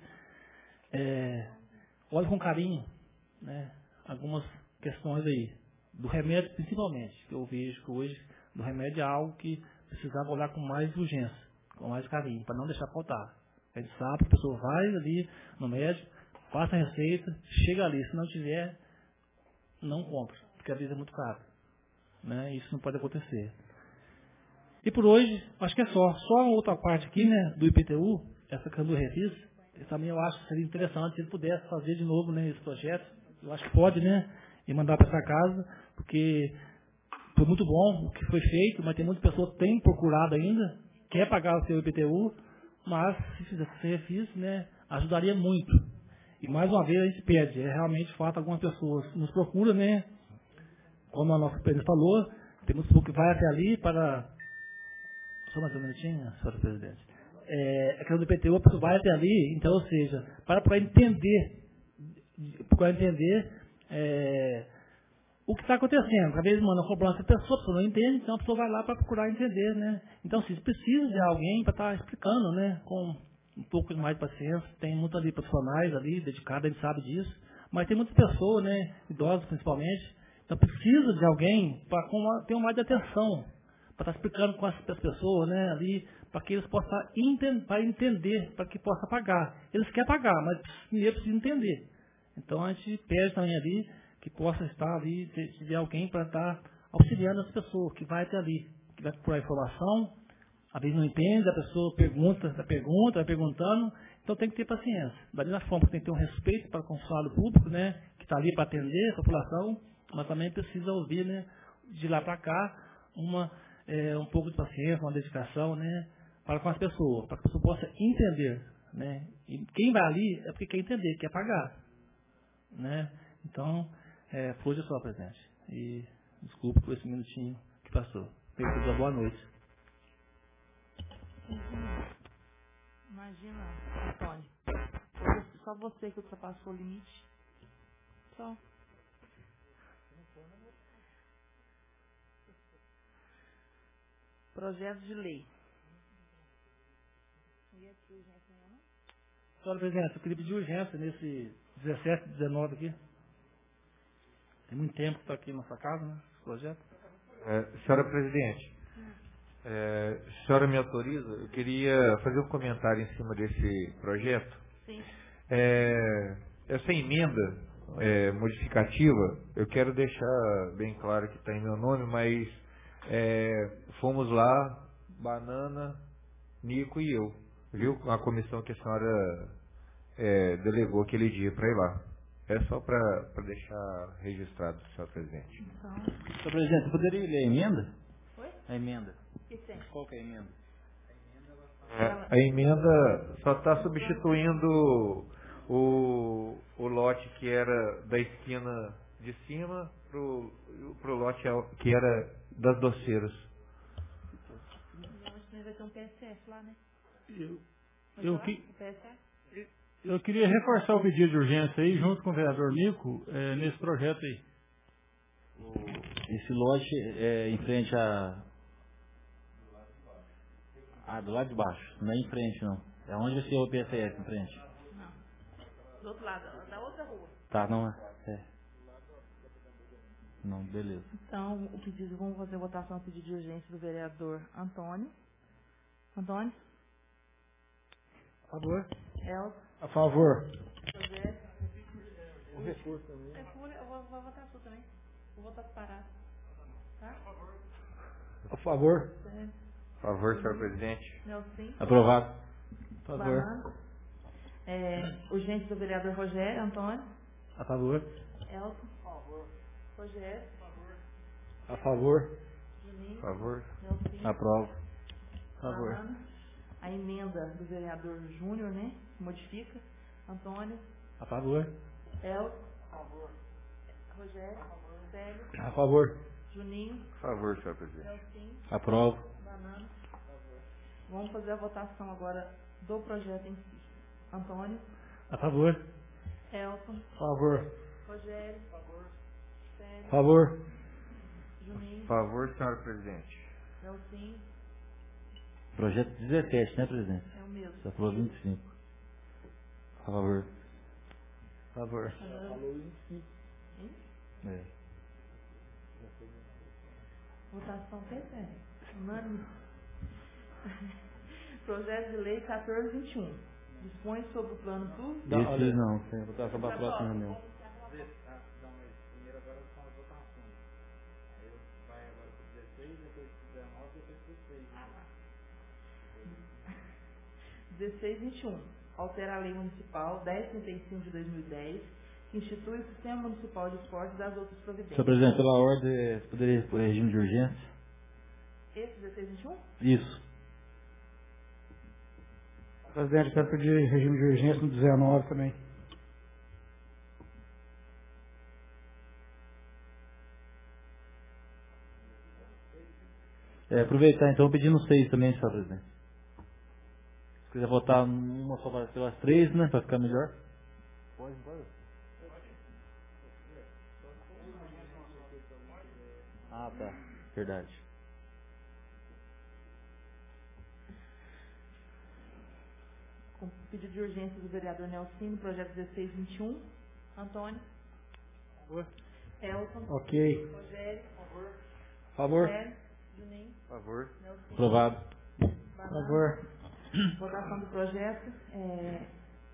é, olhe com carinho, né, algumas questões aí, do remédio principalmente, que eu vejo que hoje, do remédio é algo que precisava olhar com mais urgência, com mais carinho, para não deixar faltar. A gente sabe que a pessoa vai ali no médico, passa a receita, chega ali. Se não tiver, não compra, porque às vezes é muito caro. Né? Isso não pode acontecer. E por hoje, acho que é só. Só uma outra parte aqui, né, do I P T U, essa questão do refis, também eu acho que seria interessante se ele pudesse fazer de novo, né, esse projeto. Eu acho que pode, né, e mandar para essa casa, porque foi muito bom o que foi feito, mas tem muitas pessoas que têm procurado ainda, quer pagar o seu I P T U, mas se fizesse refis, né, ajudaria muito. E mais uma vez a gente pede, é realmente fato, algumas pessoas nos procuram, né, como a nossa presidente falou, tem muitos que vai até ali para... Só mais um minutinho, senhora presidente. É, a questão do I P T U, a pessoa vai até ali, então, ou seja, para procurar entender, procurar entender é, o que está acontecendo. Às vezes manda cobrança a pessoa, a pessoa não entende, então a pessoa vai lá para procurar entender, né? Então, se precisa de alguém para estar tá explicando, né? Com um pouco mais de paciência, tem muitos ali profissionais ali, dedicados, a gente sabe disso, mas tem muitas pessoas, né? Idosos principalmente, então precisa de alguém para ter uma mais de atenção, para estar tá explicando com as, as pessoas, né? Ali, para que eles possam entender, para entender, para que possa pagar. Eles querem pagar, mas primeiro precisam entender. Então a gente pede também ali que possa estar ali, de, de alguém para estar auxiliando as pessoas, que vai até ali, que vai procurar informação, Às vezes não entende, a pessoa pergunta, está pergunta, vai perguntando, então tem que ter paciência. Da mesma forma que tem que ter um respeito para com o funcionário público, né, que está ali para atender a população, mas também precisa ouvir, né, de lá para cá, uma, é, um pouco de paciência, uma dedicação, né, para com as pessoas, para que a pessoa possa entender. Né? E quem vai ali é porque quer entender, quer pagar. Né? Então, é, por hoje é só, presidente. E desculpe por esse minutinho que passou. Tenha uma boa noite. Imagina, Antônio. Foi só você que ultrapassou o limite. Só. Projeto de lei. Senhora presidente, eu queria pedir urgência nesse dezessete, dezenove aqui. Tem muito tempo que está aqui na nossa casa, né? Esse projeto. É, senhora presidente, é, a senhora me autoriza? Eu queria fazer um comentário em cima desse projeto. Sim. É, essa emenda é, modificativa, eu quero deixar bem claro que está em meu nome, mas é, fomos lá, Banana, Nico e eu, viu? A comissão que a senhora é, delegou aquele dia para ir lá. É só para deixar registrado, senhor presidente. Então, Senhor presidente, você poderia ler a emenda? Oi? A emenda. que tem? Qual que é a emenda? É, a emenda só está substituindo o, o lote que era da esquina de cima pro, pro lote que era das doceiras. Eu acho que vai ter um P S F lá, né? Eu, Vai eu, lá? que, O P S F? eu queria reforçar o pedido de urgência aí, junto com o vereador Nico, é, nesse projeto aí. Esse lote é em frente a... Ah, do lado de baixo. Não é em frente, não. É onde vai ser o P S F, em frente. Do outro lado, da outra rua. Tá, não é? É. Não, beleza. Então, o pedido, vamos fazer a votação do pedido de urgência do vereador Antônio. Antônio? A favor? Elton? A favor. José? O reforço também. É, folha, eu vou, vou votar a sua também. Vou votar separado. Tá? A favor. Certo. Por favor, senhor presidente. Nelson? Aprovado. A favor. Banana. É, urgência do vereador Rogério Antônio. A favor. Elton? Rogério? A favor. Juninho? Por favor. Nelson? Aprovo. A favor. Banana. A emenda do vereador Júnior, né? Modifica. Antônio? A favor. Elton? Rogério? Célio? A favor. Juninho? Por favor, senhor presidente. Nelson? Aprovo. Banana? Vamos fazer a votação agora do projeto em si. Antônio? A favor. Elton? A favor. Rogério? A Célio? favor. Juninho? Por favor, senhor presidente. Nelson? Projeto dezessete, né, presidente? É o mesmo. Você aprovou vinte e cinco. A favor. A favor. É. Votação P S F. Unânime. Projeto de lei quatorze vinte e um. Dispõe sobre o plano do... Esse não, tem votação para a próxima reunião. dezesseis vinte e um. Altera a lei municipal dez trinta e cinco de dois mil e dez, que institui o Sistema Municipal de Esportes e das outras providências. Senhor presidente, pela ordem, você poderia ir por regime de urgência? Esse dezesseis vinte e um? Isso. Presidente, quero pedir regime de urgência no dezenove também. É, aproveitar então pedindo seis também, senhor presidente. Se quiser votar uma só para pelas três, né? Para ficar melhor. Pode, pode. Ah, tá. Verdade. Com pedido de urgência do vereador Nelson, projeto dezesseis vinte e um. Antônio? Favor. Elton? Ok. Rogério? A favor. Célio? Juninho? Por favor. Nelson? Aprovado. A favor. Votação do projeto. É...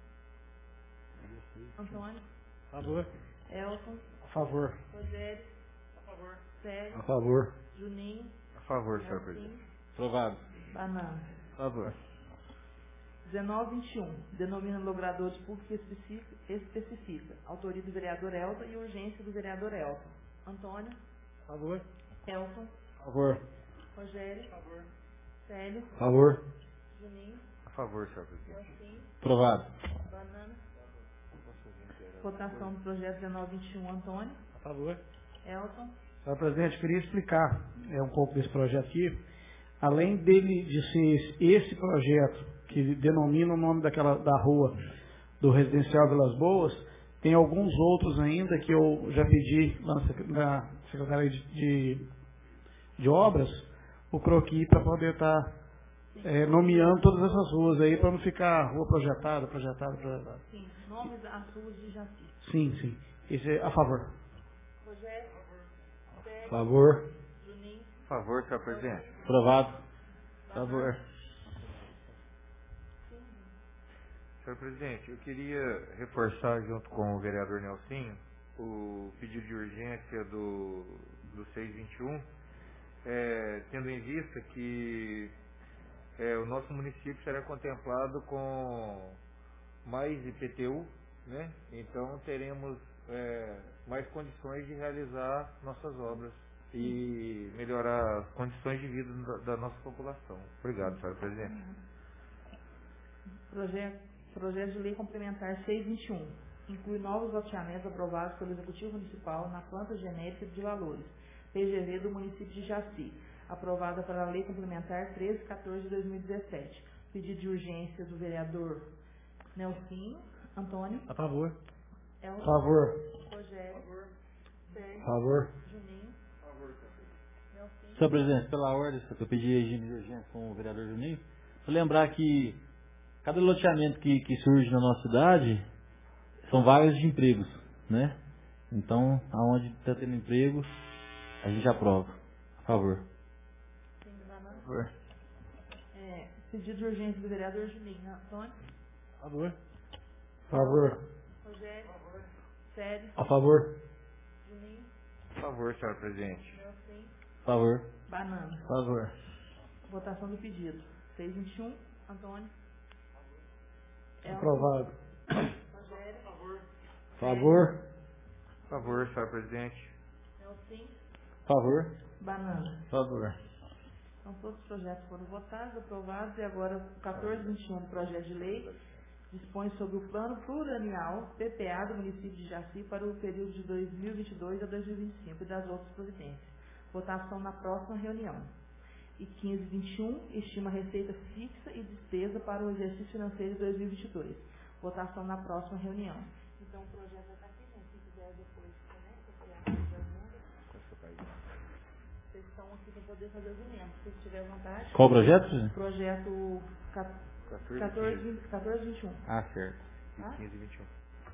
Antônio? A favor. Elton? A favor. Rogério? A favor. Célio? A favor. Juninho? Por favor, senhor Nelson? presidente. Aprovado. Banana. Favor. dezenove vinte e um. Denomina logradores públicos e especifica, especifica. Autoria do vereador Elton e urgência do vereador Elton. Antônio. Favor. Elton. Favor. Rogério. Favor. Célio. Favor. Juninho. A favor, senhor presidente. Delfim. Aprovado. Banana. Votação do projeto dezenove vinte e um. Antônio. A favor. Elton. Senhor presidente, eu queria explicar é, um pouco desse projeto aqui. Além dele de ser esse projeto, que denomina o nome daquela, da rua do Residencial Vilas Boas, tem alguns outros ainda que eu já pedi lá na Secretaria de, de, de Obras, o croquis, para poder estar é, nomeando todas essas ruas aí, para não ficar rua projetada, projetada, projetada. Sim, nomes das ruas de Jaci. Sim, sim. Esse é a favor. Rogério. Célio. Favor. Juninho. A favor, senhor presidente. Aprovado. Favor. Senhor presidente, eu queria reforçar junto com o vereador Nelsinho o pedido de urgência do, do seiscentos e vinte e um, é, tendo em vista que é, o nosso município será contemplado com mais I P T U, né? Então teremos é, mais condições de realizar nossas obras e melhorar as condições de vida da, da nossa população. Obrigado, senhor presidente. Projeto, projeto de lei complementar seiscentos e vinte e um. Inclui novos loteamentos aprovados pelo Executivo Municipal na planta genérica de valores, P G V do município de Jaci, aprovada pela Lei Complementar trezentos e quatorze de dois mil e dezessete. Pedido de urgência do vereador Nelsinho. Antônio. A favor. Elton. Favor. Rogério. Célio. Favor. Juninho. Senhor presidente, pela ordem, eu pedi regime de urgência com o vereador Juninho, vou lembrar que cada loteamento que, que surge na nossa cidade são vagas de empregos, né? Então, aonde está tendo emprego, a gente aprova. A favor. A favor. É, pedido de urgência do vereador Juninho. Antônio. A favor. Favor. Rogério. Célio. A favor. Juninho. A favor, senhor presidente. Delfim. Favor. Banana. Favor. Votação do pedido. seiscentos e vinte e um. Antônio. Elton. Aprovado. Rogério. Favor. Favor. A favor, senhor presidente. Delfim. Favor. Banana. Favor. Então, todos os projetos foram votados, aprovados, e agora o quatorze vinte e um do projeto de lei dispõe sobre o plano plurianual P P A do município de Jaci para o período de dois mil e vinte e dois a dois mil e vinte e cinco e das outras providências. Votação na próxima reunião. E quinze vinte e um, estima receita fixa e despesa para o exercício financeiro de dois mil e vinte e dois. Votação na próxima reunião. Então, o projeto vai estar aqui, gente. Se quiser depois, né? Vocês estão aqui para poder fazer os emendas, se tiver vontade. Qual o projeto, presidente? Projeto quatorze vinte e um. Ah, certo. Tá? quinze e vinte e um.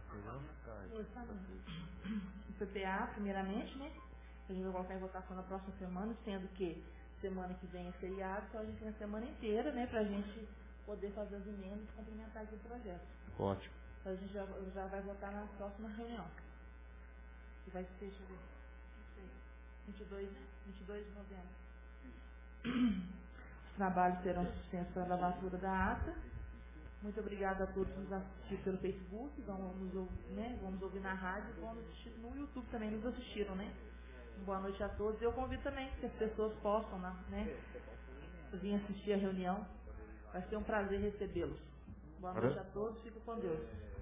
O P P A, primeiramente, né? A gente vai colocar em votação na próxima semana, sendo que semana que vem é feriado, então a gente tem a semana inteira, né, pra gente poder fazer as emendas e complementar aqui o projeto. Ótimo. Então a gente já, já vai votar na próxima reunião. Que vai ser, deixa eu ver, vinte e dois, né? vinte e dois de novembro. Os trabalhos serão suspensos para a lavatura da ata. Muito obrigada a todos que nos assistiram pelo Facebook, vamos, nos, né, vamos ouvir na rádio, vamos assistir no YouTube também, nos assistiram, né? Boa noite a todos. Eu convido também que as pessoas possam, né, vir assistir a reunião. Vai ser um prazer recebê-los. Boa noite a todos. Fico com Deus.